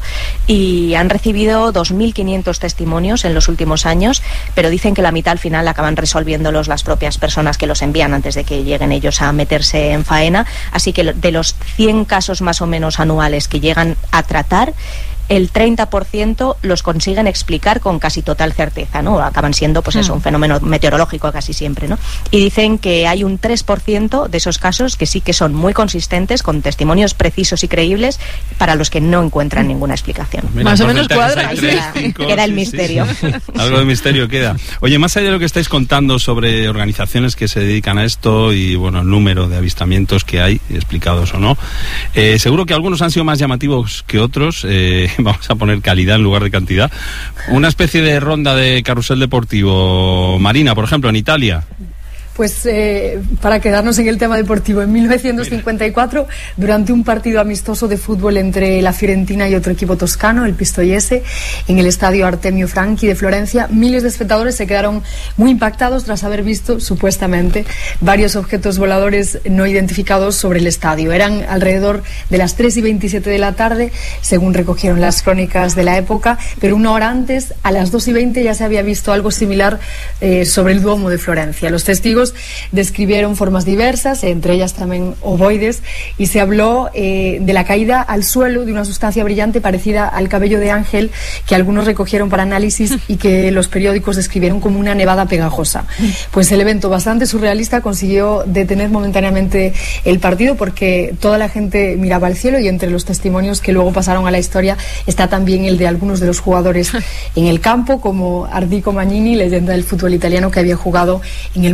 Speaker 3: y han recibido dos mil quinientos testimonios en los últimos años, pero dicen que la mitad al final acaban resolviéndolos las propias personas que los envían antes de que lleguen ellos a meterse en faena. Así que de los cien casos más o menos anuales que llegan a tratar, el treinta por ciento los consiguen explicar con casi total certeza, ¿no? Acaban siendo, pues eso, un fenómeno meteorológico casi siempre, ¿no? Y dicen que hay un tres por ciento de esos casos que sí que son muy consistentes, con testimonios precisos y creíbles, para los que no encuentran ninguna explicación.
Speaker 2: Mira, más o menos cuadra.
Speaker 3: Ahí queda, cinco, queda el sí, misterio.
Speaker 31: Sí, sí. Algo de misterio queda. Oye, más allá de lo que estáis contando sobre organizaciones que se dedican a esto y, bueno, el número de avistamientos que hay, explicados o no, eh, seguro que algunos han sido más llamativos que otros. Eh, vamos a poner calidad en lugar de cantidad. Una especie de ronda de carrusel deportivo. Marina, por ejemplo, en Italia.
Speaker 1: Pues eh, para quedarnos en el tema deportivo, en mil novecientos cincuenta y cuatro, durante un partido amistoso de fútbol entre la Fiorentina y otro equipo toscano, el Pistoiese, en el estadio Artemio Franchi de Florencia, miles de espectadores se quedaron muy impactados tras haber visto, supuestamente, varios objetos voladores no identificados sobre el estadio. Eran alrededor de las tres y veintisiete de la tarde, según recogieron las crónicas de la época, pero una hora antes, a las dos y veinte, ya se había visto algo similar eh, sobre el Duomo de Florencia. Los testigos describieron formas diversas, entre ellas también ovoides, y se habló eh, de la caída al suelo de una sustancia brillante parecida al cabello de ángel, que algunos recogieron para análisis y que los periódicos describieron como una nevada pegajosa. Pues el evento, bastante surrealista, consiguió detener momentáneamente el partido, porque toda la gente miraba al cielo, y entre los testimonios que luego pasaron a la historia está también el de algunos de los jugadores en el campo, como Ardico Magnini, leyenda del fútbol italiano, que había jugado en el Mundial de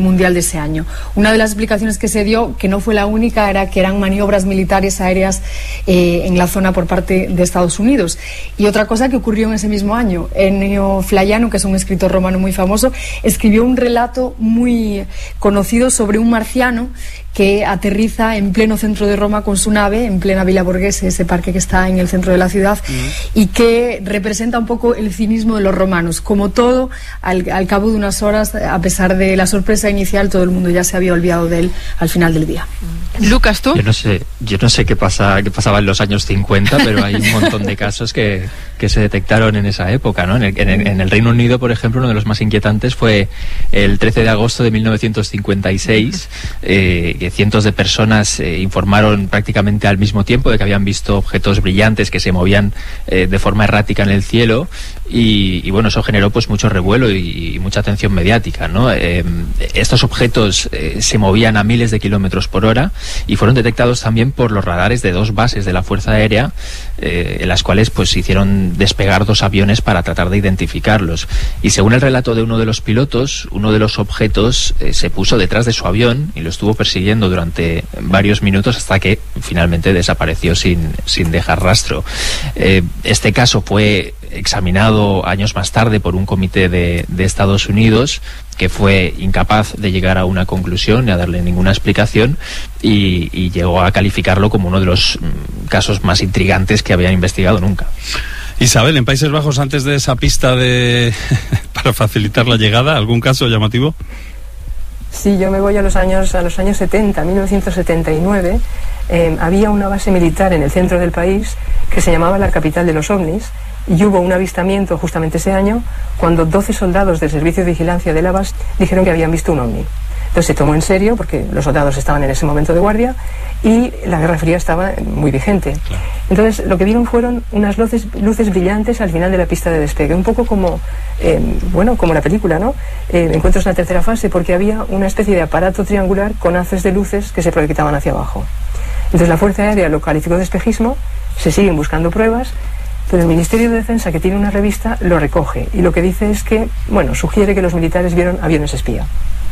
Speaker 1: ese año. Una de las explicaciones que se dio, que no fue la única, era que eran maniobras militares aéreas eh, en la zona por parte de Estados Unidos. Y otra cosa que ocurrió en ese mismo año, Ennio Flaiano, que es un escritor romano muy famoso, escribió un relato muy conocido sobre un marciano que aterriza en pleno centro de Roma con su nave, en plena Villa Borghese, ese parque que está en el centro de la ciudad, mm. y que representa un poco el cinismo de los romanos. Como todo, al, al cabo de unas horas, a pesar de la sorpresa inicial, todo el mundo ya se había olvidado de él al final del día.
Speaker 2: Lucas, ¿tú?
Speaker 23: Yo no sé, yo no sé qué pasa, qué pasaba en los años cincuenta, pero hay un montón de casos que, que se detectaron en esa época, ¿no? En el, en, el, en el Reino Unido, por ejemplo, uno de los más inquietantes fue el trece de agosto de mil novecientos cincuenta y seis, eh, que cientos de personas eh, informaron prácticamente al mismo tiempo de que habían visto objetos brillantes que se movían eh, de forma errática en el cielo, y, y bueno, eso generó pues mucho revuelo y, y mucha atención mediática, ¿no? Eh, estos objetos eh, se movían a miles de kilómetros por hora y fueron detectados también por los radares de dos bases de la Fuerza Aérea, eh, en las cuales pues hicieron despegar dos aviones para tratar de identificarlos. Y según el relato de uno de los pilotos, uno de los objetos eh, se puso detrás de su avión y lo estuvo persiguiendo durante varios minutos hasta que finalmente desapareció sin, sin dejar rastro. Eh, este caso fue examinado años más tarde por un comité de, de Estados Unidos, que fue incapaz de llegar a una conclusión ni a darle ninguna explicación, y, y llegó a calificarlo como uno de los mm, casos más intrigantes que habían investigado nunca.
Speaker 31: Isabel, en Países Bajos, antes de esa pista de para facilitar la llegada, ¿algún caso llamativo?
Speaker 34: Sí, yo me voy a los años a los años setenta, mil novecientos setenta y nueve. Eh, había una base militar en el centro del país que se llamaba la capital de los ovnis, y hubo un avistamiento justamente ese año cuando doce soldados del servicio de vigilancia de la base dijeron que habían visto un ovni. Entonces se tomó en serio, porque los soldados estaban en ese momento de guardia y la Guerra Fría estaba muy vigente. Claro. Entonces lo que vieron fueron unas luces, luces brillantes al final de la pista de despegue, un poco como, eh, bueno, como la película, ¿no? Eh, Encuentros en la tercera fase, porque había una especie de aparato triangular con haces de luces que se proyectaban hacia abajo. Entonces la Fuerza Aérea lo calificó de espejismo, se siguen buscando pruebas, pero el Ministerio de Defensa, que tiene una revista, lo recoge y lo que dice es que, bueno, sugiere que los militares vieron aviones espía.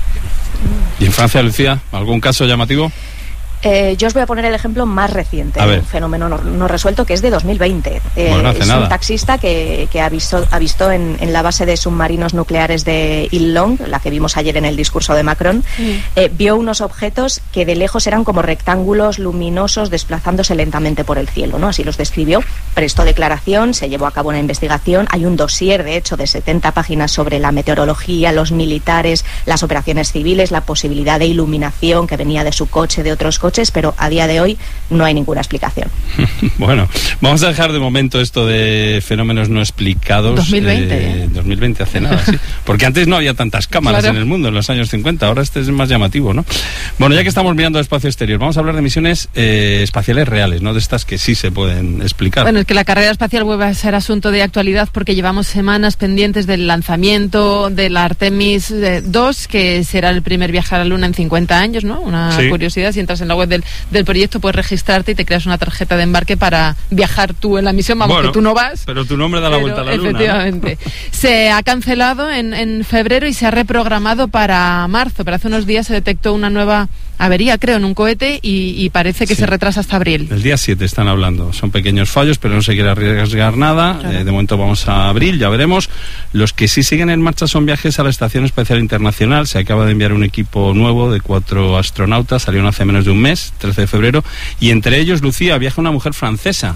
Speaker 31: ¿Y en Francia, Lucía, algún caso llamativo?
Speaker 3: Eh, yo os voy a poner el ejemplo más reciente, un fenómeno no, no resuelto, que es de dos mil veinte. Eh, bueno, no hace es nada. Un taxista que, que ha visto, ha visto en, en la base de submarinos nucleares de Ile-Long, la que vimos ayer en el discurso de Macron, sí. eh, vio unos objetos que de lejos eran como rectángulos luminosos desplazándose lentamente por el cielo, ¿no? Así los describió, prestó declaración, se llevó a cabo una investigación, hay un dossier, de hecho, de setenta páginas sobre la meteorología, los militares, las operaciones civiles, la posibilidad de iluminación que venía de su coche, de otros coches, pero a día de hoy no hay ninguna explicación.
Speaker 31: Bueno, vamos a dejar de momento esto de fenómenos no explicados.
Speaker 2: dos mil veinte.
Speaker 31: Eh, dos mil veinte hace nada, sí. Porque antes no había tantas cámaras claro. en el mundo, en los años cincuenta. Ahora este es más llamativo, ¿no? Bueno, ya que estamos mirando al espacio exterior, vamos a hablar de misiones eh, espaciales reales, ¿no? De estas que sí se pueden explicar.
Speaker 2: Bueno, es que la carrera espacial vuelve a ser asunto de actualidad porque llevamos semanas pendientes del lanzamiento de la Artemis dos, que será el primer viaje a la Luna en cincuenta años, ¿no? Una sí. curiosidad, si entras en la web del, del proyecto puedes registrarte y te creas una tarjeta de embarque para viajar tú en la misión. Vamos, bueno, que tú no vas.
Speaker 31: Pero tu nombre da la vuelta a la Luna.
Speaker 2: Efectivamente. ¿No? Se ha cancelado en, en febrero y se ha reprogramado para marzo, pero hace unos días se detectó una nueva avería, creo, en un cohete y, y parece que sí. se retrasa hasta abril.
Speaker 31: El día siete están hablando. Son pequeños fallos, pero no se quiere arriesgar nada. Claro. Eh, de momento vamos a abril, ya veremos. Los que sí siguen en marcha son viajes a la Estación Espacial Internacional. Se acaba de enviar un equipo nuevo de cuatro astronautas. Salieron hace menos de un mes, trece de febrero. Y entre ellos, Lucía, viaja una mujer francesa.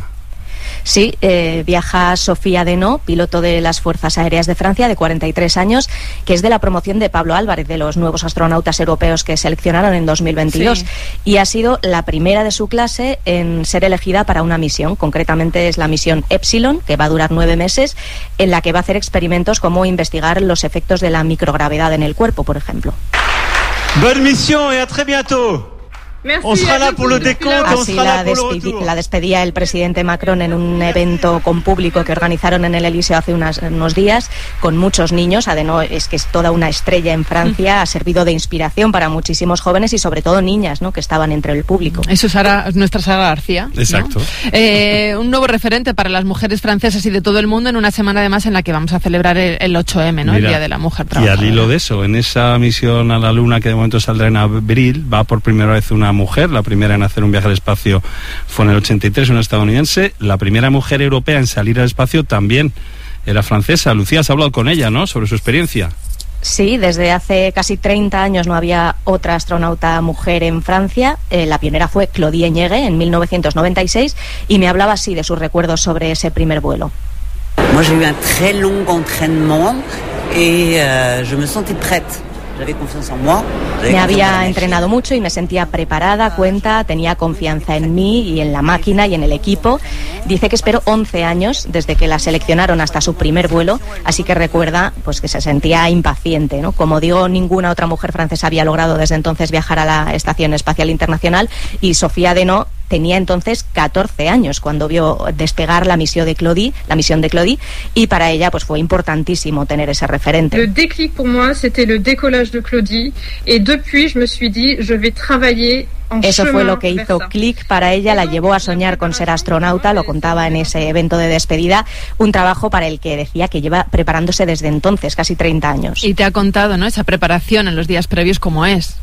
Speaker 3: Sí, eh, viaja Sofía Denot, piloto de las Fuerzas Aéreas de Francia, de cuarenta y tres años, que es de la promoción de Pablo Álvarez, de los nuevos astronautas europeos que seleccionaron en dos mil veintidós. Sí. Y ha sido la primera de su clase en ser elegida para una misión. Concretamente es la misión Epsilon, que va a durar nueve meses, en la que va a hacer experimentos como investigar los efectos de la microgravedad en el cuerpo, por ejemplo.
Speaker 4: Bonne mission et à très bientôt. On sera là pour le décompte, on
Speaker 3: Así
Speaker 4: sera
Speaker 3: la,
Speaker 4: là pour le
Speaker 3: despedi-
Speaker 4: retour.
Speaker 3: la despedía el presidente Macron en un evento con público que organizaron en el Elíseo hace unas, unos días, con muchos niños. Además, es que es toda una estrella en Francia, ha servido de inspiración para muchísimos jóvenes y sobre todo niñas, ¿no?, que estaban entre el público.
Speaker 2: Eso es Sara, nuestra Sara García, ¿no?
Speaker 31: Exacto.
Speaker 2: Eh, un nuevo referente para las mujeres francesas y de todo el mundo en una semana además en la que vamos a celebrar el, el ocho eme, ¿no?
Speaker 31: Mira,
Speaker 2: el Día de la Mujer
Speaker 31: y
Speaker 2: Trabajadora.
Speaker 31: al hilo de eso, en esa misión a la Luna que de momento saldrá en abril, va por primera vez una mujer. La primera en hacer un viaje al espacio fue en el ochenta y tres, una estadounidense. La primera mujer europea en salir al espacio también era francesa. Lucía, has hablado con ella, ¿no?, sobre su experiencia.
Speaker 3: Sí, desde hace casi treinta años no había otra astronauta mujer en Francia. Eh, la pionera fue Claudie Ñegue en mil novecientos noventa y seis y me hablaba así de sus recuerdos sobre ese primer vuelo.
Speaker 5: Moi, j'ai eu un très long entraînement et euh, je me sentais prête. J'avais confiance en moi.
Speaker 3: Me había entrenado mucho y me sentía preparada, cuenta, tenía confianza en mí y en la máquina y en el equipo. Dice que esperó once años desde que la seleccionaron hasta su primer vuelo, así que recuerda pues que se sentía impaciente, ¿no? Como digo, ninguna otra mujer francesa había logrado desde entonces viajar a la Estación Espacial Internacional y Sofía Denot tenía entonces catorce años cuando vio despegar la misión de Claudie, la misión de Claudie, y para ella pues fue importantísimo tener ese referente.
Speaker 6: Le déclic pour moi, c'était le décollage de Claudie, et depuis je me suis dit, je vais travailler.
Speaker 3: Eso fue lo que hizo clic para ella, la llevó a soñar con ser astronauta, lo contaba en ese evento de despedida, un trabajo para el que decía que lleva preparándose desde entonces, casi treinta años.
Speaker 2: Y te ha contado, ¿no?, esa preparación en los días previos, cómo es.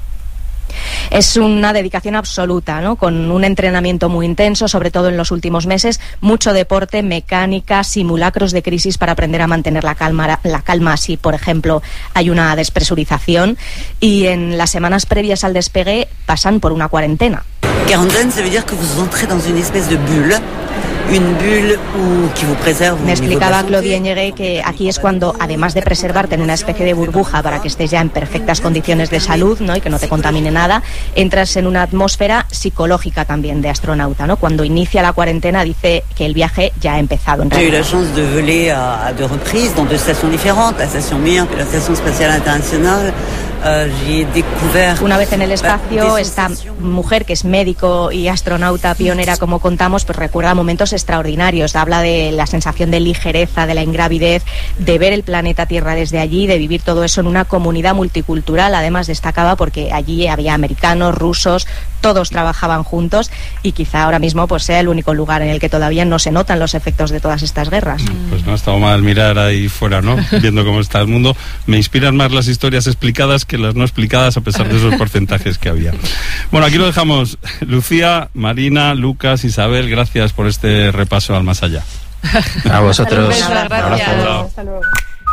Speaker 3: Es una dedicación absoluta, ¿no?, con un entrenamiento muy intenso, sobre todo en los últimos meses, mucho deporte, mecánica, simulacros de crisis para aprender a mantener la calma, la calma si, por ejemplo, hay una despresurización, y en las semanas previas al despegue pasan por una cuarentena.
Speaker 5: Quarantaine, ça veut dire que vous entrez dans une espèce de bulle. Une bulle où, qui vous préserve.
Speaker 3: Me explicaba Claudie Ñegue que aquí es cuando, además de preservarte en una especie de burbuja para que estés ya en perfectas condiciones de salud, ¿no?, y que no te contamine nada, entras en una atmósfera psicológica también de astronauta, ¿no? Cuando inicia la cuarentena dice que el viaje ya ha empezado en
Speaker 5: J'ai eu
Speaker 3: realidad.
Speaker 5: la chance de voler à, à deux reprises dans deux stations différentes, la station Mir et la Station Spatiale Internationale. Euh, j'ai découvert
Speaker 3: Una vez en el espacio, esta mujer que es médico y astronauta pionera, como contamos, pues recuerda momentos extraordinarios. Habla de la sensación de ligereza, de la ingravidez, de ver el planeta Tierra desde allí, de vivir todo eso en una comunidad multicultural. Además destacaba porque allí había americanos, rusos, todos trabajaban juntos, y quizá ahora mismo pues sea el único lugar en el que todavía no se notan los efectos de todas estas guerras.
Speaker 31: Pues no ha estado mal mirar ahí fuera, ¿no?, viendo cómo está el mundo. Me inspiran más las historias explicadas que las no explicadas, a pesar de esos porcentajes que había. Bueno, aquí lo dejamos. Lucía, Marina, Lucas, Isabel, gracias por este repaso al más allá.
Speaker 23: A vosotros.
Speaker 2: Un beso, gracias.
Speaker 31: Hasta luego.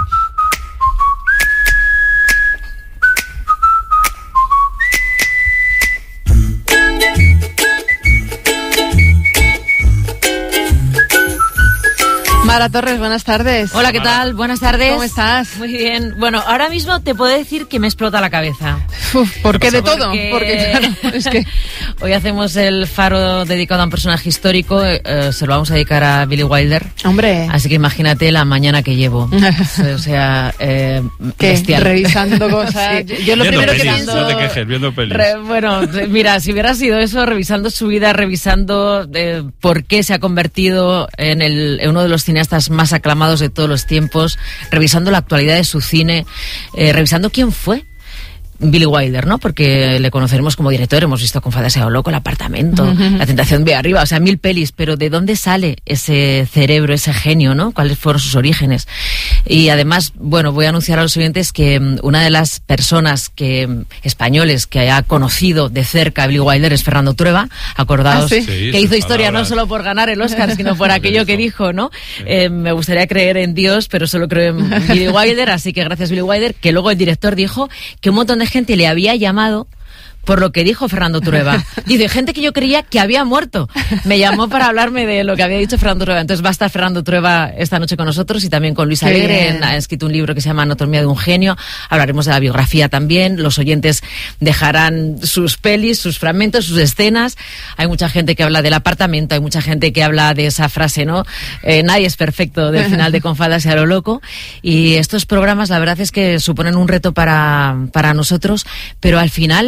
Speaker 2: Mara Torres, buenas tardes.
Speaker 7: Hola, ¿qué tal? Buenas tardes.
Speaker 2: ¿Cómo estás?
Speaker 7: Muy bien. Bueno, ahora mismo te puedo decir que me explota la cabeza.
Speaker 2: Uf, ¿por qué de todo?
Speaker 7: Porque,
Speaker 2: Porque claro, es que
Speaker 7: hoy hacemos el faro dedicado a un personaje histórico, eh, se lo vamos a dedicar a Billy Wilder.
Speaker 2: Hombre.
Speaker 7: Así que imagínate la mañana que llevo. O sea, eh,
Speaker 2: ¿qué?
Speaker 7: bestial.
Speaker 2: Revisando cosas.
Speaker 7: Sí.
Speaker 2: Yo lo
Speaker 31: Viendo
Speaker 2: primero que
Speaker 31: pelis,
Speaker 2: pienso...
Speaker 31: no te quejes, viendo pelis.
Speaker 7: Re- bueno, mira, si hubiera sido eso, revisando su vida, revisando eh, por qué se ha convertido en, el, en uno de los cineastas más aclamados de todos los tiempos, revisando la actualidad de su cine, eh, revisando quién fue Billy Wilder, ¿no? Porque le conoceremos como director, hemos visto con Fantasía Loco, El Apartamento, uh-huh. La Tentación de Arriba, o sea, mil pelis, pero ¿de dónde sale ese cerebro, ese genio, ¿no? ¿Cuáles fueron sus orígenes? Y además, bueno, voy a anunciar a los oyentes que um, una de las personas que um, españoles que haya conocido de cerca a Billy Wilder es Fernando Trueba, acordaos,
Speaker 2: ¿Ah, sí?
Speaker 7: que
Speaker 31: Sí,
Speaker 7: hizo
Speaker 31: sus
Speaker 7: historia
Speaker 31: palabras.
Speaker 7: no solo por ganar el Oscar, sino por aquello que dijo, ¿no? Eh, me gustaría creer en Dios, pero solo creo en Billy Wilder, así que gracias Billy Wilder, que luego el director dijo que un montón de gente le había llamado llamado por lo que dijo Fernando Trueba. Dice, gente que yo creía que había muerto. Me llamó para hablarme de lo que había dicho Fernando Trueba. Entonces va a estar Fernando Trueba esta noche con nosotros y también con Luis Alegre. En, ha escrito un libro que se llama Anatomía de un genio. Hablaremos de la biografía también. Los oyentes dejarán sus pelis, sus fragmentos, sus escenas. Hay mucha gente que habla del Apartamento, hay mucha gente que habla de esa frase, ¿no? Eh, nadie es perfecto, del final de Con faldas y a lo loco. Y estos programas, la verdad es que suponen un reto para, para nosotros, pero al final... Eh,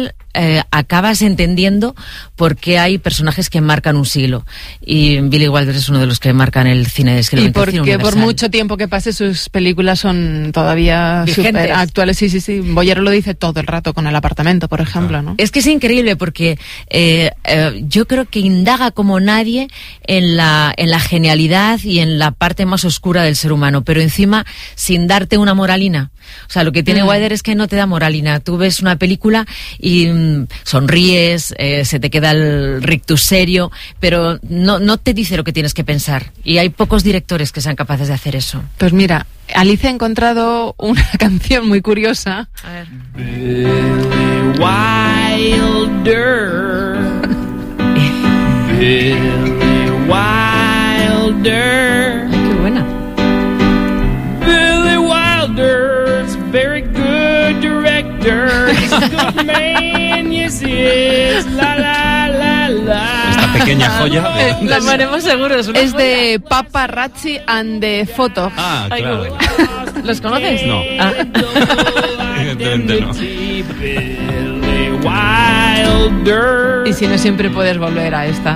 Speaker 7: eh, acabas entendiendo por qué hay personajes que marcan un siglo. Y Billy Wilder es uno de los que marcan el cine de siglo
Speaker 2: Y
Speaker 7: veinte,
Speaker 2: porque por mucho tiempo que pase, sus películas son todavía
Speaker 7: vigentes,
Speaker 2: super actuales. Sí, sí, sí. Boyero lo dice todo el rato con El apartamento, por ejemplo, ¿no?
Speaker 7: Es que es increíble porque eh, eh, yo creo que indaga como nadie en la, en la genialidad y en la parte más oscura del ser humano, pero encima sin darte una moralina. O sea, lo que tiene mm. Wilder es que no te da moralina. Tú ves una película y mm, sonríes, eh, se te queda el rictus serio, pero no, no te dice lo que tienes que pensar. Y hay pocos directores que sean capaces de hacer eso.
Speaker 2: Pues mira, Alicia ha encontrado una canción muy curiosa.
Speaker 7: A ver.
Speaker 8: Billy Wilder. Billy Wilder.
Speaker 7: Ay, qué buena.
Speaker 8: Billy Wilder's a very good director. He's a good man, yes he is. La la la la.
Speaker 31: Esta pequeña joya.
Speaker 7: De... La haremos seguro. Es,
Speaker 2: es de Paparazzi and the Photo.
Speaker 31: Ah, claro.
Speaker 7: ¿Los conoces?
Speaker 31: No.
Speaker 7: Ah.
Speaker 31: Evidentemente no.
Speaker 2: Wilder. Y si no, siempre puedes volver a esta.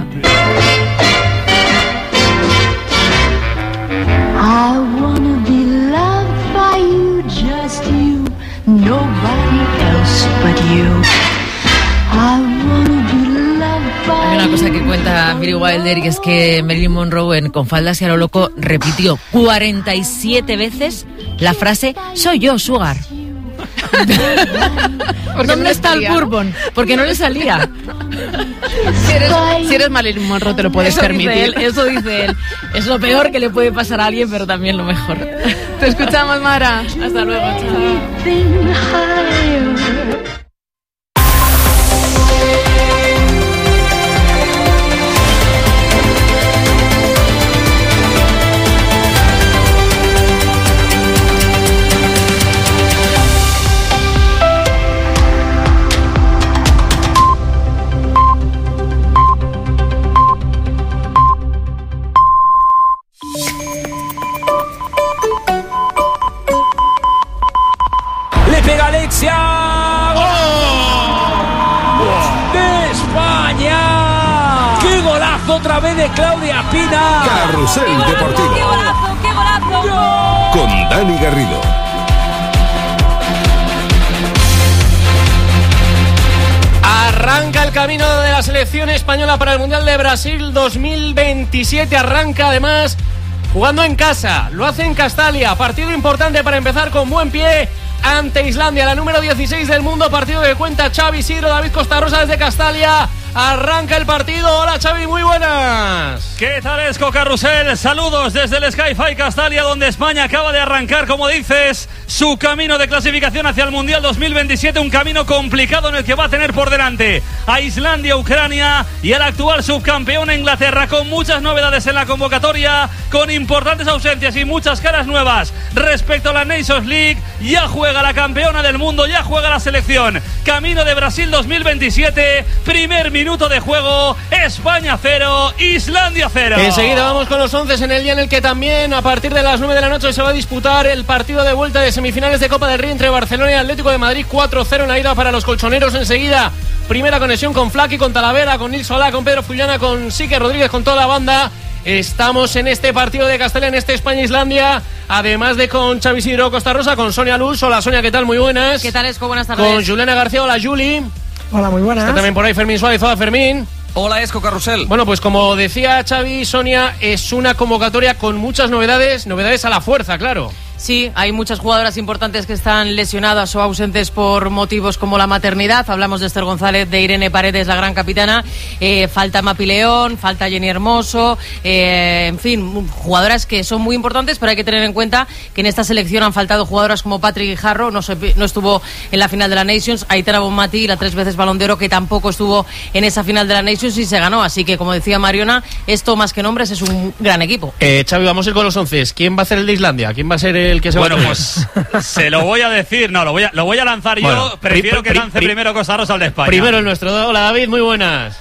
Speaker 9: I wanna be loved by you, just you, nobody else but you. I wanna be loved by
Speaker 7: Hay una cosa que cuenta Billy Wilder, y es que Marilyn Monroe en Con faldas y a lo loco repitió cuarenta y siete veces la frase "soy yo, Sugar". ¿Dónde no está el bourbon? Porque no le salía.
Speaker 2: Si eres, si eres Marilyn Monroe te lo puedes
Speaker 7: eso
Speaker 2: permitir.
Speaker 7: Dice él, eso dice él. Es lo peor que le puede pasar a alguien, pero también lo mejor.
Speaker 2: Te escuchamos, Mara.
Speaker 7: Hasta luego. Chao.
Speaker 8: Otra vez de Claudia Pina.
Speaker 10: Carrusel
Speaker 8: ¡Qué golazo,
Speaker 10: Deportivo.
Speaker 8: ¡Qué golazo, qué golazo! ¡No!
Speaker 10: Con Dani Garrido.
Speaker 11: Arranca el camino de la selección española para el Mundial de Brasil dos mil veintisiete. Arranca además jugando en casa. Lo hace en Castalia. Partido importante para empezar con buen pie ante Islandia, la número dieciséis del mundo. Partido que cuenta Xavi Isidro, David Costarrosa desde Castalia. Arranca el partido. Hola Xavi, muy buenas.
Speaker 12: ¿Qué tal, Esco Carrusel? Saludos desde el Sky-Fi Castalia, donde España acaba de arrancar, como dices, su camino de clasificación hacia el Mundial dos mil veintisiete. Un camino complicado en el que va a tener por delante a Islandia, Ucrania y al actual subcampeón Inglaterra, con muchas novedades en la convocatoria, con importantes ausencias y muchas caras nuevas respecto a la Nations League. Ya juega la campeona del mundo, ya juega la selección. Camino de Brasil dos mil veintisiete, primer minuto de juego, España cero, Islandia cero.
Speaker 11: Enseguida vamos con los once en el día en el que también a partir de las nueve de la noche se va a disputar el partido de vuelta de semifinales de Copa del Rey entre Barcelona y Atlético de Madrid. Cuatro cero en la ida para los colchoneros. Enseguida primera conexión con Flaky, con Talavera, con Nil Solá, con Pedro Fullana, con Sique Rodríguez, con toda la banda. Estamos en este partido de Castalia, en este España-Islandia, además de con Xavi Isidro Costarrosa, con Sonia Luz. Hola Sonia, ¿qué tal? Muy buenas.
Speaker 7: ¿Qué tal, Esco? Buenas tardes.
Speaker 11: Con Juliana García. Hola Juli.
Speaker 20: Hola, muy buenas.
Speaker 11: Está también por ahí Fermín Suárez. Hola Fermín.
Speaker 13: Hola Esco Carrusel.
Speaker 11: Bueno, pues como decía Xavi, Sonia, es una convocatoria con muchas novedades, novedades a la fuerza, claro.
Speaker 7: Sí, hay muchas jugadoras importantes que están lesionadas o ausentes por motivos como la maternidad. Hablamos de Esther González, de Irene Paredes, la gran capitana. Eh, falta Mapi León, falta Jenny Hermoso. Eh, en fin, jugadoras que son muy importantes, pero hay que tener en cuenta que en esta selección han faltado jugadoras como Patrick Guijarro, no, se, no estuvo en la final de la Nations. Aitana Bonmati, la tres veces Balón de Oro, que tampoco estuvo en esa final de la Nations y se ganó. Así que, como decía Mariona, esto más que nombres es un gran equipo.
Speaker 11: Eh, Xavi, vamos a ir con los once. ¿Quién va a ser el de Islandia? ¿Quién va a ser el el que se
Speaker 12: bueno,
Speaker 11: va a
Speaker 12: pues se lo voy a decir, no, lo voy a, lo voy a lanzar
Speaker 11: bueno,
Speaker 12: yo. Prefiero
Speaker 11: pri,
Speaker 12: que lance
Speaker 11: pri,
Speaker 12: primero Costarrosa al de España.
Speaker 11: Primero el nuestro. Hola David, muy buenas.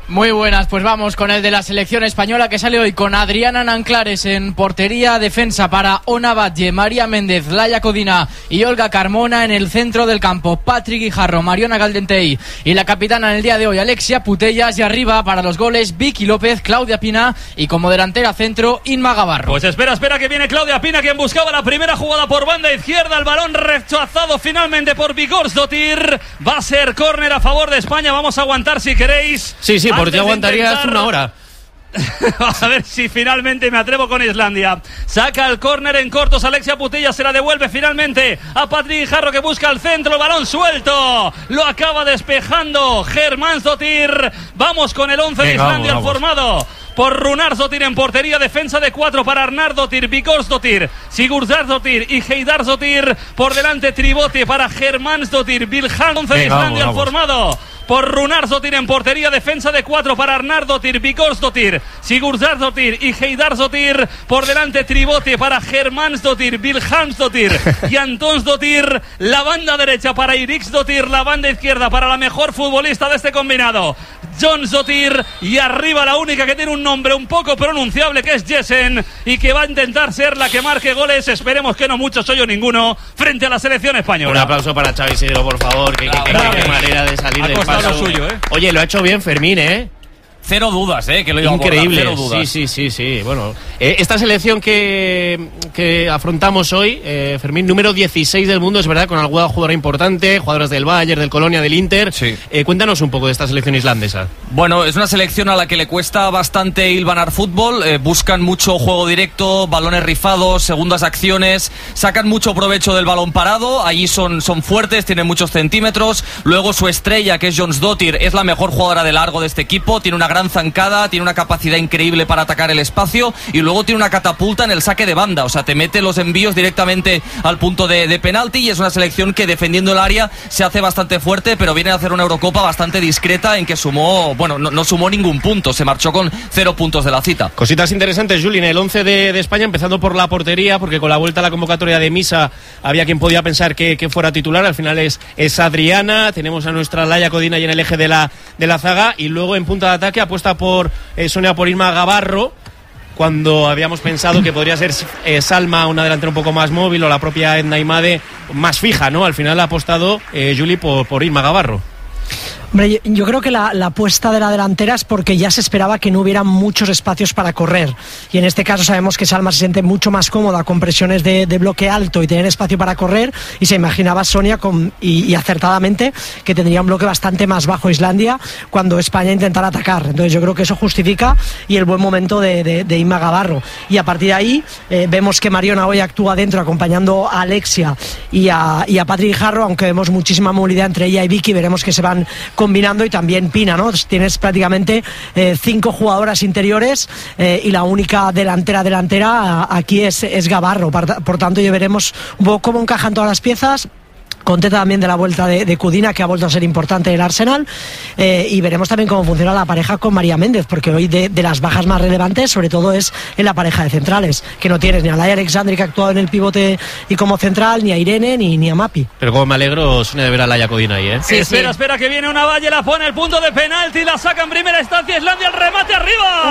Speaker 10: Muy buenas, pues vamos con el de la selección española que sale hoy con Adriana Nanclares en portería, defensa para Ona Batlle, María Méndez, Laia Codina y Olga Carmona. En el centro del campo, Patrick Guijarro, Mariona Galdentey y la capitana en el día de hoy, Alexia Putellas. Y arriba para los goles, Vicky López, Claudia Pina y como delantera centro, Inma Gavarro.
Speaker 12: Pues espera, espera que viene Claudia Pina, quien buscaba la primera jugada por banda izquierda. El balón rechazado finalmente por Vigorsdottir. Va a ser córner a favor de España. Vamos a aguantar si queréis.
Speaker 11: Sí, sí, porque aguantarías
Speaker 12: intentar...
Speaker 11: una hora.
Speaker 12: A ver si finalmente me atrevo con Islandia. Saca el córner en cortos, Alexia Putellas se la devuelve finalmente a Patrick Guijarro, que busca el centro, balón suelto, lo acaba despejando Hermannsdottir. Vamos con el once de Islandia, vamos, vamos. formado por Runarsdottir en portería, defensa de cuatro para Arnardottir, Vigorsdottir, Sigurðardóttir y Heiðarsdóttir. Por delante Tribote para Hermannsdottir, Vilhjalm. once de Islandia vamos, vamos. formado por Runarsdottir en portería, defensa de cuatro para Arnardottir, Vigorsdottir, Sigurðardóttir y Heiðarsdóttir. Por delante Tribote para Hermannsdottir, Vilhjalmsdóttir y Antonsdóttir. La banda derecha para Eiríksdóttir, la banda izquierda para la mejor futbolista de este combinado, Jónsdóttir. Y arriba la única que tiene un nombre un poco pronunciable, que es Jessen, y que va a intentar ser la que marque goles. Esperemos que no muchos, soy yo ninguno, frente a la selección española.
Speaker 11: Un aplauso para Xavi Siglo, por favor. Que, que, que, que manera de salir del paso.
Speaker 12: Lo suyo, ¿eh?
Speaker 11: Oye, lo ha hecho bien Fermín, ¿eh?
Speaker 13: Cero dudas, ¿eh? Que lo iba
Speaker 11: Increíble,
Speaker 13: a abordar, cero dudas.
Speaker 11: Sí, sí, sí, sí. Bueno, eh, esta selección que, que afrontamos hoy, eh, Fermín, número dieciséis del mundo, es verdad, con alguna jugadora importante, jugadoras del Bayern, del Colonia, del Inter.
Speaker 13: Sí.
Speaker 11: Eh, cuéntanos un poco de esta selección islandesa.
Speaker 13: Bueno, es una selección a la que le cuesta bastante hilvanar fútbol. Eh, buscan mucho juego directo, balones rifados, segundas acciones, sacan mucho provecho del balón parado. Allí son, son fuertes, tienen muchos centímetros. Luego su estrella, que es Jónsdóttir, es la mejor jugadora de largo de este equipo. Tiene una gran zancada, tiene una capacidad increíble para atacar el espacio y luego tiene una catapulta en el saque de banda, o sea, te mete los envíos directamente al punto de, de penalti. Y es una selección que defendiendo el área se hace bastante fuerte, pero viene a hacer una Eurocopa bastante discreta en que sumó, bueno, no, no sumó ningún punto, se marchó con cero puntos de la cita.
Speaker 11: Cositas interesantes, Juli, en el once de, de España, empezando por la portería, porque con la vuelta a la convocatoria de Misa había quien podía pensar que, que fuera titular. Al final es, es Adriana. Tenemos a nuestra Laia Codina ahí en el eje de la, de la zaga, y luego en punta de ataque apuesta por por eh, Sonia por Inma Gavarro, cuando habíamos pensado que podría ser eh, Salma una delantera un poco más móvil, o la propia Edna Imade más fija, ¿no? Al final ha apostado eh, Juli por, por Inma Gavarro.
Speaker 14: Hombre, yo creo que la, la apuesta de la delantera es porque ya se esperaba que no hubiera muchos espacios para correr, y en este caso sabemos que Salma se siente mucho más cómoda con presiones de, de bloque alto y tener espacio para correr, y se imaginaba Sonia con, y, y acertadamente que tendría un bloque bastante más bajo Islandia cuando España intentara atacar. Entonces yo creo que eso justifica y el buen momento de, de, de Inma Gavarro, y a partir de ahí eh, vemos que Mariona hoy actúa dentro acompañando a Alexia y a, y a Patrick Guijarro, aunque vemos muchísima movilidad entre ella y Vicky. Veremos que se van combinando, y también Pina, ¿no? Tienes prácticamente eh, cinco jugadoras interiores eh, y la única delantera delantera aquí es, es Gavarro. Por, por tanto, ya veremos un poco cómo encajan todas las piezas. Contenta también de la vuelta de, de Cudina, que ha vuelto a ser importante en el Arsenal, eh, y veremos también cómo funciona la pareja con María Méndez, porque hoy de, de las bajas más relevantes sobre todo es en la pareja de centrales, que no tienes ni a Laia Alexandri, que ha actuado en el pivote y como central, ni a Irene ni, ni a Mapi.
Speaker 11: Pero como me alegro, Sonia, de ver a Laia Codina ahí, ¿eh?
Speaker 12: Sí, espera, sí. espera que viene una Valle, la pone el punto de penalti, la saca en primera instancia Islandia, el remate arriba.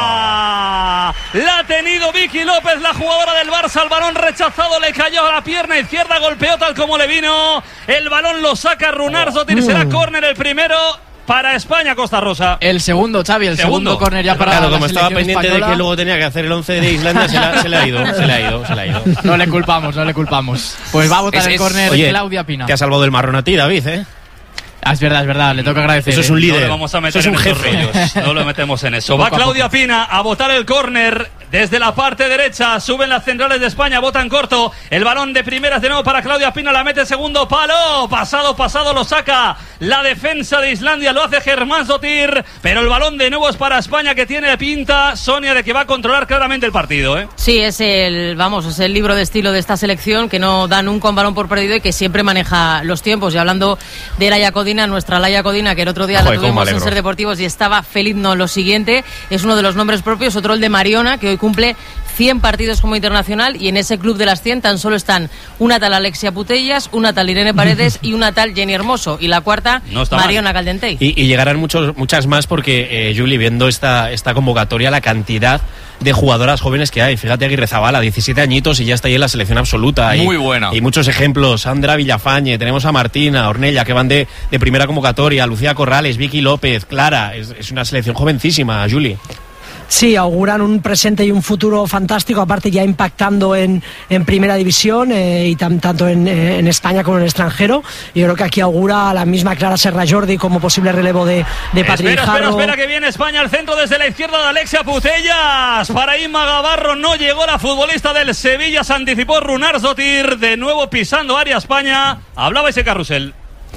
Speaker 12: ¡Uah! La ha tenido Vicky López, la jugadora del Barça, el balón rechazado le cayó a la pierna izquierda, golpeó tal como le vino. El balón lo saca Runarsdottir, oh. será córner el primero para España, Costa Rosa.
Speaker 10: El segundo, Xavi, el segundo, segundo córner ya para
Speaker 11: claro,
Speaker 10: la
Speaker 11: como estaba pendiente
Speaker 10: española.
Speaker 11: De que luego tenía que hacer el once de Islandia, se, la, se le ha ido, se le ha ido, se le ha ido.
Speaker 10: No le culpamos, no le culpamos. Pues va a votar es, el córner Claudia Pina.
Speaker 11: Que ha salvado el marrón a ti, David, ¿eh?
Speaker 10: Ah, es verdad, es verdad, le toca agradecer.
Speaker 11: Eso es un líder.
Speaker 12: No le vamos a meter
Speaker 11: eso es un
Speaker 12: en
Speaker 11: jefe.
Speaker 12: Rollos. No lo metemos en eso. Va Claudia Pina a botar el córner desde la parte derecha. Suben las centrales de España, botan corto. El balón de primeras de nuevo para Claudia Pina, la mete segundo palo. Pasado, pasado lo saca la defensa de Islandia, lo hace Hermannsdottir. Pero el balón de nuevo es para España, que tiene pinta, Sonia, de que va a controlar claramente el partido, ¿eh?
Speaker 7: Sí, es el, vamos, es el libro de estilo de esta selección, que no da nunca un balón por perdido y que siempre maneja los tiempos. Y hablando de Laia Codina, nuestra Laia Codina, que el otro día Joder, la tuvimos en Ser Deportivos y estaba feliz, no, lo siguiente es uno de los nombres propios, otro el de Mariona, que hoy cumple cien partidos como internacional, y en ese club de las cien tan solo están una tal Alexia Putellas, una tal Irene Paredes y una tal Jenny Hermoso, y la cuarta no Mariona Caldentey.
Speaker 11: Y, y llegarán muchos, muchas más porque, eh, Juli, viendo esta, esta convocatoria, la cantidad de jugadoras jóvenes que hay. Fíjate, Aguirrezabala, diecisiete añitos y ya está ahí en la selección absoluta.
Speaker 13: Muy
Speaker 11: y,
Speaker 13: buena.
Speaker 11: Y muchos ejemplos. Sandra Villafañe, tenemos a Martina, Ornella, que van de, de primera convocatoria, Lucía Corrales, Vicky López, Clara. Es, es una selección jovencísima, Juli.
Speaker 14: Sí, auguran un presente y un futuro fantástico, aparte ya impactando en, en primera división eh, y tam, tanto en, en España como en el extranjero. Yo creo que aquí augura la misma Clara Serra Jordi como posible relevo de, de Patri
Speaker 12: Espera,
Speaker 14: Jarro.
Speaker 12: espera, espera, que viene España al centro desde la izquierda de Alexia Putellas. Para Inma Gavarro no llegó la futbolista del Sevilla, se anticipó Runarsdottir, de nuevo pisando área España. Hablaba ese carrusel.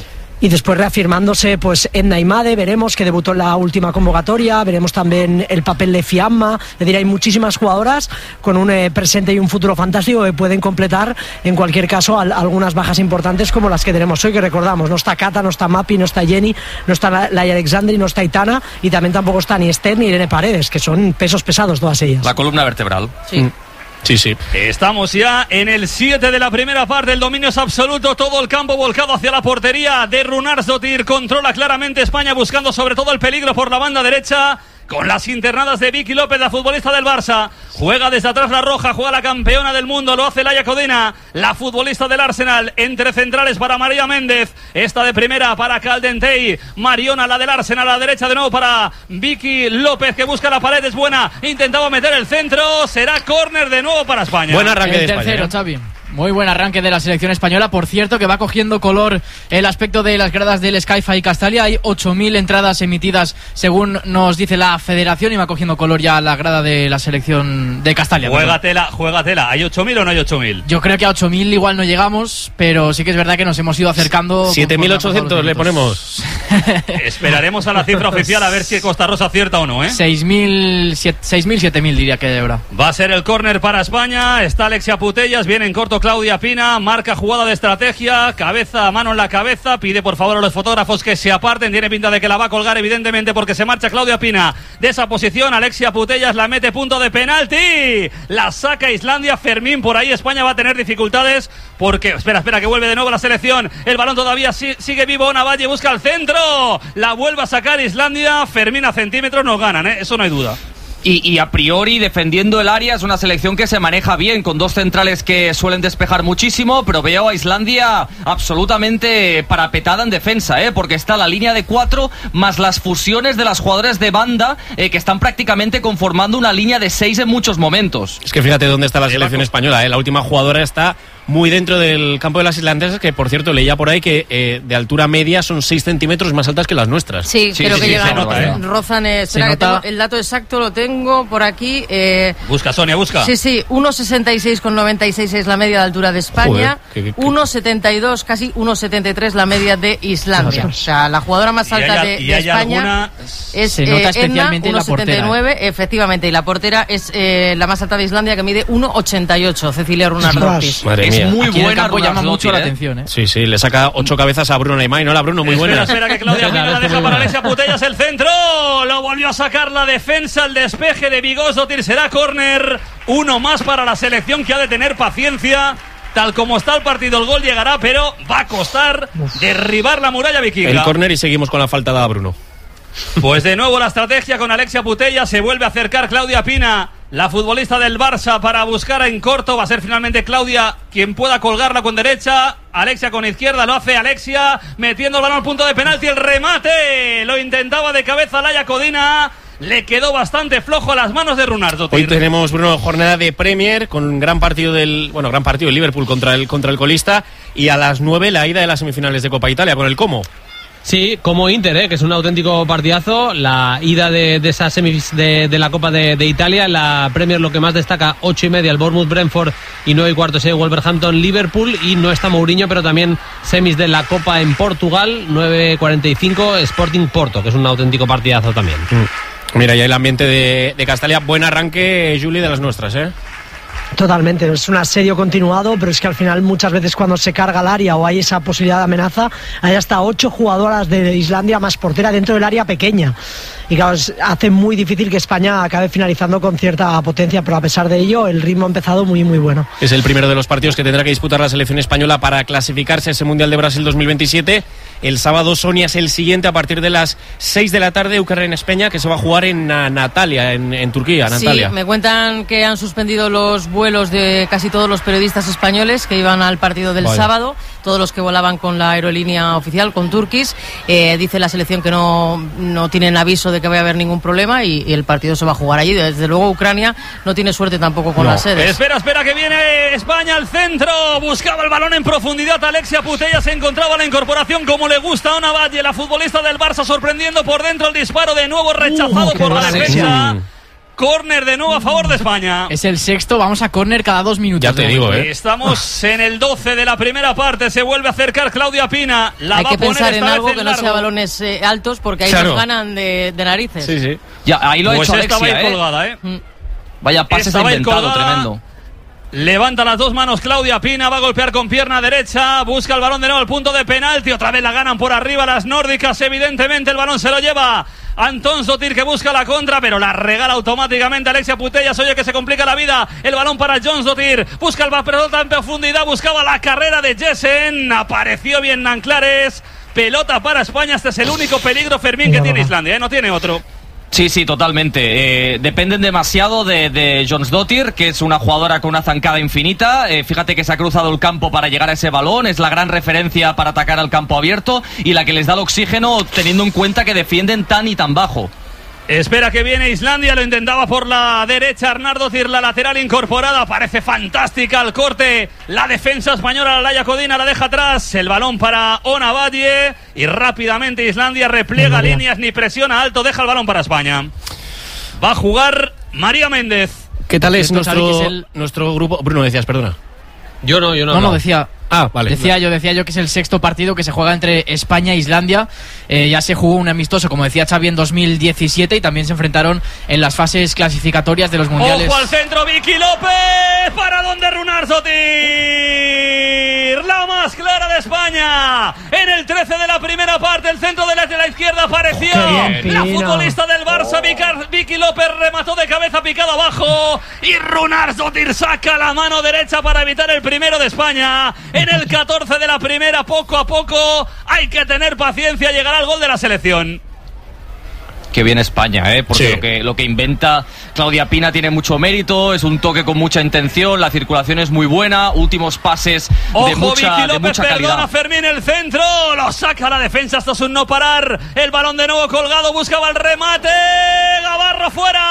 Speaker 14: Y después reafirmándose pues Edna Imade, veremos, que debutó en la última convocatoria, veremos también el papel de Fiamma. Es decir, hay muchísimas jugadoras con un eh, presente y un futuro fantástico que pueden completar en cualquier caso al, algunas bajas importantes como las que tenemos hoy, que recordamos, no está Cata, no está Mapi, no está Jenny, no está Laia Alexandri, no está Itana, y también tampoco está ni Esther ni Irene Paredes, que son pesos pesados todas ellas.
Speaker 13: La columna vertebral.
Speaker 7: Sí.
Speaker 11: Mm. Sí, sí.
Speaker 12: Estamos ya en el siete de la primera parte. El dominio es absoluto. Todo el campo volcado hacia la portería de Runarsdottir. Controla claramente España, buscando sobre todo el peligro por la banda derecha. Con las internadas de Vicky López, la futbolista del Barça. Juega desde atrás la roja, juega la campeona del mundo, lo hace Laia Codina, la futbolista del Arsenal. Entre centrales para María Méndez, esta de primera para Caldentey. Mariona, la del Arsenal, a la derecha de nuevo para Vicky López, que busca la pared, es buena. Intentaba meter el centro, será córner de nuevo para España.
Speaker 11: Buen arranque de España.
Speaker 10: Tercero, Xavi. Muy buen arranque de la selección española. Por cierto, que va cogiendo color el aspecto de las gradas del Sky-Fi Castalia. Hay ocho mil entradas emitidas, según nos dice la federación, y va cogiendo color ya la grada de la selección de Castalia.
Speaker 12: Juégatela, juégatela. ¿Hay ocho mil o no hay ocho mil?
Speaker 10: Yo creo que a ocho mil igual no llegamos, pero sí que es verdad que nos hemos ido acercando.
Speaker 11: siete mil ochocientos le ponemos.
Speaker 12: Esperaremos a la cifra oficial a ver si Costa Rosa acierta o no, ¿eh?
Speaker 10: seis mil, siete mil diría que habrá.
Speaker 12: Va a ser el córner para España. Está Alexia Putellas, viene en corto Claudia Pina, marca jugada de estrategia, cabeza, mano en la cabeza, pide por favor a los fotógrafos que se aparten, tiene pinta de que la va a colgar evidentemente porque se marcha Claudia Pina de esa posición. Alexia Putellas la mete, punto de penalti, la saca Islandia. Fermín por ahí, España va a tener dificultades porque, espera, espera, que vuelve de nuevo la selección, el balón todavía si, sigue vivo, Navalle busca el centro, la vuelve a sacar Islandia. Fermín a centímetros no ganan, ¿eh? Eso no hay duda.
Speaker 13: Y, y a priori, defendiendo el área, es una selección que se maneja bien, con dos centrales que suelen despejar muchísimo, pero veo a Islandia absolutamente parapetada en defensa, ¿eh? Porque está la línea de cuatro, más las fusiones de las jugadoras de banda, eh, que están prácticamente conformando una línea de seis en muchos momentos.
Speaker 11: Es que fíjate dónde está la selección española, ¿eh? La última jugadora está muy dentro del campo de las islandesas, que por cierto leía por ahí que eh, de altura media son seis centímetros más altas que las nuestras.
Speaker 7: Sí,
Speaker 11: sí
Speaker 7: creo
Speaker 11: sí,
Speaker 7: que
Speaker 11: sí,
Speaker 7: llegan,
Speaker 11: nota, ¿eh?
Speaker 7: rozan, eh, espera que tengo el dato exacto, lo tengo por aquí. Eh,
Speaker 12: busca, Sonia, busca.
Speaker 7: Sí, sí, uno sesenta y seis con noventa y seis es la media de altura de España.
Speaker 11: Joder, qué, qué,
Speaker 7: uno setenta y dos, casi uno setenta y tres la media de Islandia. O sea, la jugadora más alta
Speaker 12: hay,
Speaker 7: de,
Speaker 12: y
Speaker 7: de
Speaker 12: hay
Speaker 7: España
Speaker 12: alguna...
Speaker 7: es
Speaker 10: Se nota
Speaker 7: eh,
Speaker 10: especialmente
Speaker 7: Edna,
Speaker 10: en la portera,
Speaker 7: uno setenta y nueve, ¿eh? Efectivamente, y la portera es eh, la más alta de Islandia, que mide uno ochenta y ocho, Cecilia Runarsdottir.
Speaker 11: Madre
Speaker 13: es
Speaker 11: mía.
Speaker 13: muy
Speaker 10: Aquí
Speaker 13: buena,
Speaker 10: llama mucho la
Speaker 13: ¿eh?
Speaker 10: atención, ¿eh?
Speaker 11: Sí, sí, le saca ocho cabezas a Bruno Neymar, ¿no? La Bruno, muy buena.
Speaker 12: Espera, espera, que Claudia Pina la deja para Alexia Putellas, el centro, lo volvió a sacar la defensa, el despeje de Vigosdottir, será córner, uno más para la selección, que ha de tener paciencia. Tal como está el partido, el gol llegará, pero va a costar derribar la muralla vikinga.
Speaker 11: El córner y seguimos con la falta de Bruno.
Speaker 12: Pues de nuevo la estrategia con Alexia Putellas, se vuelve a acercar Claudia Pina, la futbolista del Barça, para buscar en corto. Va a ser finalmente Claudia quien pueda colgarla con derecha, Alexia con izquierda, lo hace Alexia, metiendo el balón al punto de penalti, el remate, lo intentaba de cabeza Laia Codina, le quedó bastante flojo a las manos de Runarsdottir.
Speaker 11: Hoy tenemos, Bruno, jornada de Premier con un gran partido del, bueno, gran partido del Liverpool contra el, contra el colista, y a las nueve la ida de las semifinales de Copa Italia con el Como.
Speaker 15: Sí, como Inter, ¿eh? Que es un auténtico partidazo. La ida de, de esas semis de, de la Copa de, de Italia. La Premier lo que más destaca, ocho y media el Bournemouth Brentford y nueve y cuarto seis Wolverhampton Liverpool. Y no está Mourinho, pero también semis de la Copa en Portugal, nueve cuarenta y cinco Sporting Porto, que es un auténtico partidazo también.
Speaker 11: Mm. Mira, ya el ambiente de, de Castalia. Buen arranque, Juli, de las nuestras, ¿eh?
Speaker 14: Totalmente, es un asedio continuado, pero es que al final muchas veces cuando se carga el área o hay esa posibilidad de amenaza, hay hasta ocho jugadoras de Islandia más portera dentro del área pequeña. y claro, hace muy difícil que España acabe finalizando con cierta potencia, pero a pesar de ello el ritmo ha empezado muy muy bueno.
Speaker 11: Es el primero de los partidos que tendrá que disputar la selección española para clasificarse a ese Mundial de Brasil dos mil veintisiete. El sábado, Sonia, es el siguiente a partir de las seis de la tarde, Ucrania-España, que se va a jugar en Natalia, en, en Turquía. Natalia.
Speaker 7: Sí, me cuentan que han suspendido los vuelos de casi todos los periodistas españoles que iban al partido del Vaya. sábado, todos los que volaban con la aerolínea oficial, con Turkish. Eh, dice la selección que no, no tienen aviso de que vaya a haber ningún problema y, y el partido se va a jugar allí. Desde luego Ucrania no tiene suerte tampoco con no. las sedes.
Speaker 12: Espera, espera, que viene España al centro. Buscaba el balón en profundidad. Alexia Putellas se encontraba la incorporación como le gusta a Ona Batlle, la futbolista del Barça, sorprendiendo por dentro. El disparo de nuevo rechazado uh, por la defensa. Córner de nuevo a favor de España.
Speaker 10: Es el sexto, vamos a córner cada dos minutos.
Speaker 11: Ya te digo, ¿eh?
Speaker 12: Estamos en el doce de la primera parte. Se vuelve a acercar Claudia Pina. La
Speaker 7: Hay
Speaker 12: va
Speaker 7: que
Speaker 12: a poner
Speaker 7: pensar en algo
Speaker 12: en
Speaker 7: que no sea balones eh, altos, porque ahí claro. nos ganan de, de narices.
Speaker 11: Sí, sí.
Speaker 13: Ya, ahí lo ha
Speaker 12: pues
Speaker 13: hecho
Speaker 12: esta
Speaker 13: Alexia,
Speaker 12: va a ir
Speaker 13: ¿eh?
Speaker 12: colgada, ¿eh? Mm.
Speaker 13: Vaya pases de inventado, tremendo.
Speaker 12: Levanta las dos manos Claudia Pina, va a golpear con pierna derecha, busca el balón de nuevo al punto de penalti, otra vez la ganan por arriba las nórdicas, evidentemente el balón se lo lleva Anton Sotir, que busca la contra, pero la regala automáticamente Alexia Putellas. Oye, que se complica la vida, el balón para John Sotir, busca el pelota en profundidad, buscaba la carrera de Jessen, apareció bien Nanclares, pelota para España. Este es el único peligro, Fermín, que tiene Islandia, ¿eh? No tiene otro.
Speaker 13: Sí, sí, totalmente. Eh, dependen demasiado de, de Jónsdóttir, que es una jugadora con una zancada infinita. Eh, fíjate que se ha cruzado el campo para llegar a ese balón. Es la gran referencia para atacar al campo abierto y la que les da el oxígeno, teniendo en cuenta que defienden tan y tan bajo.
Speaker 12: Espera que viene Islandia, lo intentaba por la derecha Arnardóttir, la lateral incorporada, parece fantástica el corte, la defensa española, la Laia Codina la deja atrás, el balón para Ona Batlle y rápidamente Islandia repliega María. líneas, ni presiona alto, deja el balón para España. Va a jugar María Méndez.
Speaker 11: ¿Qué tal es nuestro, es el... nuestro grupo? Bruno, decías, perdona.
Speaker 10: Yo no, yo no. No, no, decía...
Speaker 11: Ah, vale.
Speaker 10: Decía
Speaker 11: vale.
Speaker 10: yo, decía yo que es el sexto partido que se juega entre España e Islandia. Eh, ya se jugó un amistoso, como decía Xavi, en dos mil diecisiete y también se enfrentaron en las fases clasificatorias de los mundiales.
Speaker 12: ¡Ojo al centro, Vicky López! ¿Para dónde Runar Sotir? La más clara de España. En el trece de la primera parte, el centro de la, de la izquierda apareció. Oh, la futbolista del Barça, oh. Vicky López, remató de cabeza picado abajo. Y Runar Sotir saca la mano derecha para evitar el primero de España. En el catorce de la primera, poco a poco, hay que tener paciencia, llegará el gol de la selección.
Speaker 13: Qué bien España, ¿eh? Porque
Speaker 11: sí.
Speaker 13: lo, que, lo que inventa Claudia Pina tiene mucho mérito, es un toque con mucha intención, la circulación es muy buena, últimos pases
Speaker 12: Ojo,
Speaker 13: de mucha,
Speaker 12: Vicky López,
Speaker 13: de mucha calidad.
Speaker 12: Perdona, Fermín, el centro, lo saca la defensa, esto es un no parar, el balón de nuevo colgado, buscaba el remate, Gavarro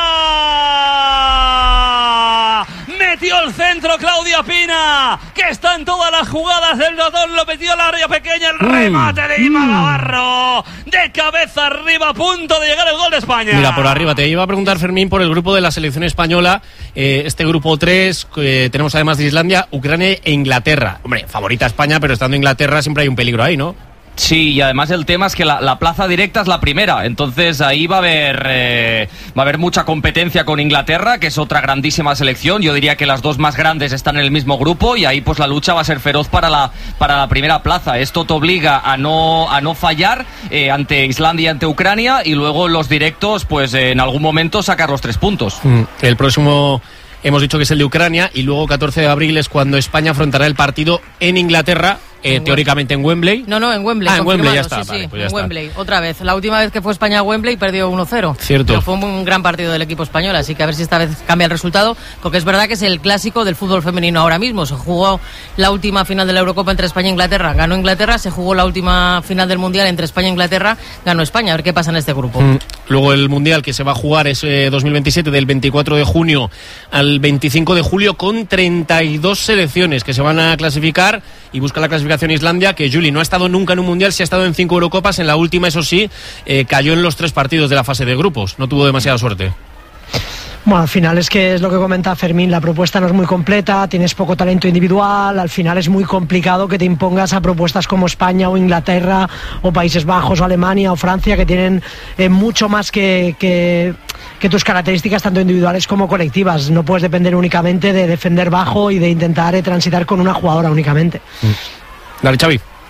Speaker 12: fuera. Metió el centro Claudia Pina, que está en todas las jugadas del doctor, lo metió al área pequeña, el remate de Ima Gavarro, de cabeza arriba, a punto de llegar el gol de España.
Speaker 11: Mira, por arriba, te iba a preguntar, Fermín, por el grupo de la selección española, eh, este grupo tres, eh, tenemos además de Islandia, Ucrania e Inglaterra. Hombre, favorita España, pero estando Inglaterra siempre hay un peligro ahí, ¿no?
Speaker 13: Sí, y además el tema es que la, la plaza directa es la primera, entonces ahí va a haber eh, va a haber mucha competencia con Inglaterra, que es otra grandísima selección. Yo diría que las dos más grandes están en el mismo grupo y ahí pues la lucha va a ser feroz para la para la primera plaza. Esto te obliga a no a no fallar eh, ante Islandia y ante Ucrania y luego en los directos pues eh, en algún momento sacar los tres puntos.
Speaker 11: Mm, el próximo hemos dicho que es el de Ucrania y luego catorce de abril es cuando España afrontará el partido en Inglaterra. Eh, teóricamente en Wembley.
Speaker 7: No, no, en Wembley.
Speaker 11: Ah, en Wembley ya está.
Speaker 7: Sí,
Speaker 11: vale,
Speaker 7: sí,
Speaker 11: pues ya
Speaker 7: en
Speaker 11: está.
Speaker 7: Wembley, otra vez. La última vez que fue España a Wembley perdió uno cero.
Speaker 11: Cierto.
Speaker 7: Pero fue un gran partido del equipo español, así que a ver si esta vez cambia el resultado, porque es verdad que es el clásico del fútbol femenino ahora mismo. Se jugó la última final de la Eurocopa entre España e Inglaterra, ganó Inglaterra, se jugó la última final del Mundial entre España e Inglaterra, ganó España. A ver qué pasa en este grupo.
Speaker 11: Mm. Luego el Mundial que se va a jugar es eh, dos mil veintisiete, del veinticuatro de junio al veinticinco de julio, con treinta y dos selecciones que se van a clasificar y busca la clasificación Islandia, que Juli no ha estado nunca en un Mundial, sí ha estado en cinco Eurocopas, en la última, eso sí, eh, cayó en los tres partidos de la fase de grupos, no tuvo demasiada suerte.
Speaker 14: Bueno, al final es que es lo que comenta Fermín, la propuesta no es muy completa, tienes poco talento individual, al final es muy complicado que te impongas a propuestas como España o Inglaterra o Países Bajos o Alemania o Francia, que tienen eh, mucho más que, que, que tus características tanto individuales como colectivas. No puedes depender únicamente de defender bajo y de intentar eh, transitar con una jugadora únicamente.
Speaker 11: Mm. Dale, Xavi.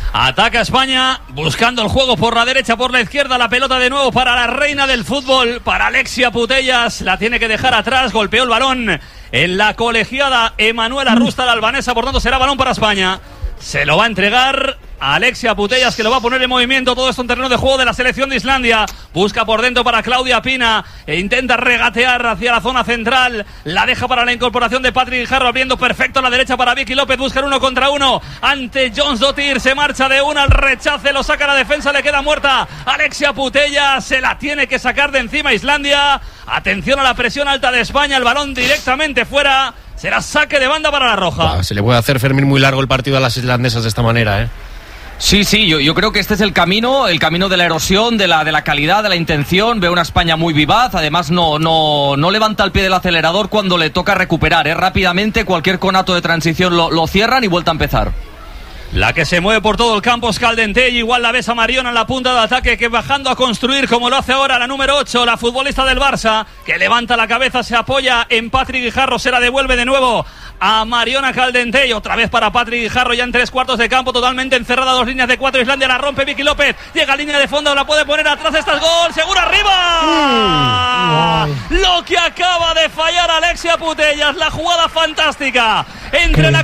Speaker 12: Ataca España, buscando el juego por la derecha, por la izquierda, la pelota de nuevo para la reina del fútbol, para Alexia Putellas, la tiene que dejar atrás, golpeó el balón en la colegiada Emanuela Rusta, la albanesa, por tanto será balón para España. Se lo va a entregar a Alexia Putellas, que lo va a poner en movimiento. Todo esto en terreno de juego de la selección de Islandia. Busca por dentro para Claudia Pina e intenta regatear hacia la zona central. La deja para la incorporación de Patrick Guijarro, abriendo perfecto a la derecha para Vicky López. Buscan uno contra uno ante Jones Dottir. Se marcha de una al rechace, lo saca la defensa, le queda muerta Alexia Putellas. Se la tiene que sacar de encima Islandia. Atención a la presión alta de España. El balón directamente fuera. Será saque de banda para la roja.
Speaker 11: Ah, se le puede hacer, Fermín, muy largo el partido a las islandesas de esta manera, ¿eh?
Speaker 13: Sí, sí, yo, yo creo que este es el camino, el camino de la erosión, de la, de la calidad, de la intención. Veo una España muy vivaz, además no, no, no levanta el pie del acelerador cuando le toca recuperar, ¿eh? Rápidamente cualquier conato de transición lo, lo cierran y vuelta a empezar.
Speaker 12: La que se mueve por todo el campo es Caldentey, igual la ves a Mariona en la punta de ataque, que bajando a construir como lo hace ahora la número ocho, la futbolista del Barça, que levanta la cabeza, se apoya en Patrick Guijarro, se la devuelve de nuevo a Mariona Caldentey, otra vez para Patrick Guijarro, ya en tres cuartos de campo, totalmente encerrada, dos líneas de cuatro, Islandia la rompe Vicky López, llega a línea de fondo, la puede poner atrás, esta es gol, seguro arriba. Mm. Lo que acaba de fallar Alexia Putellas, la jugada fantástica entre la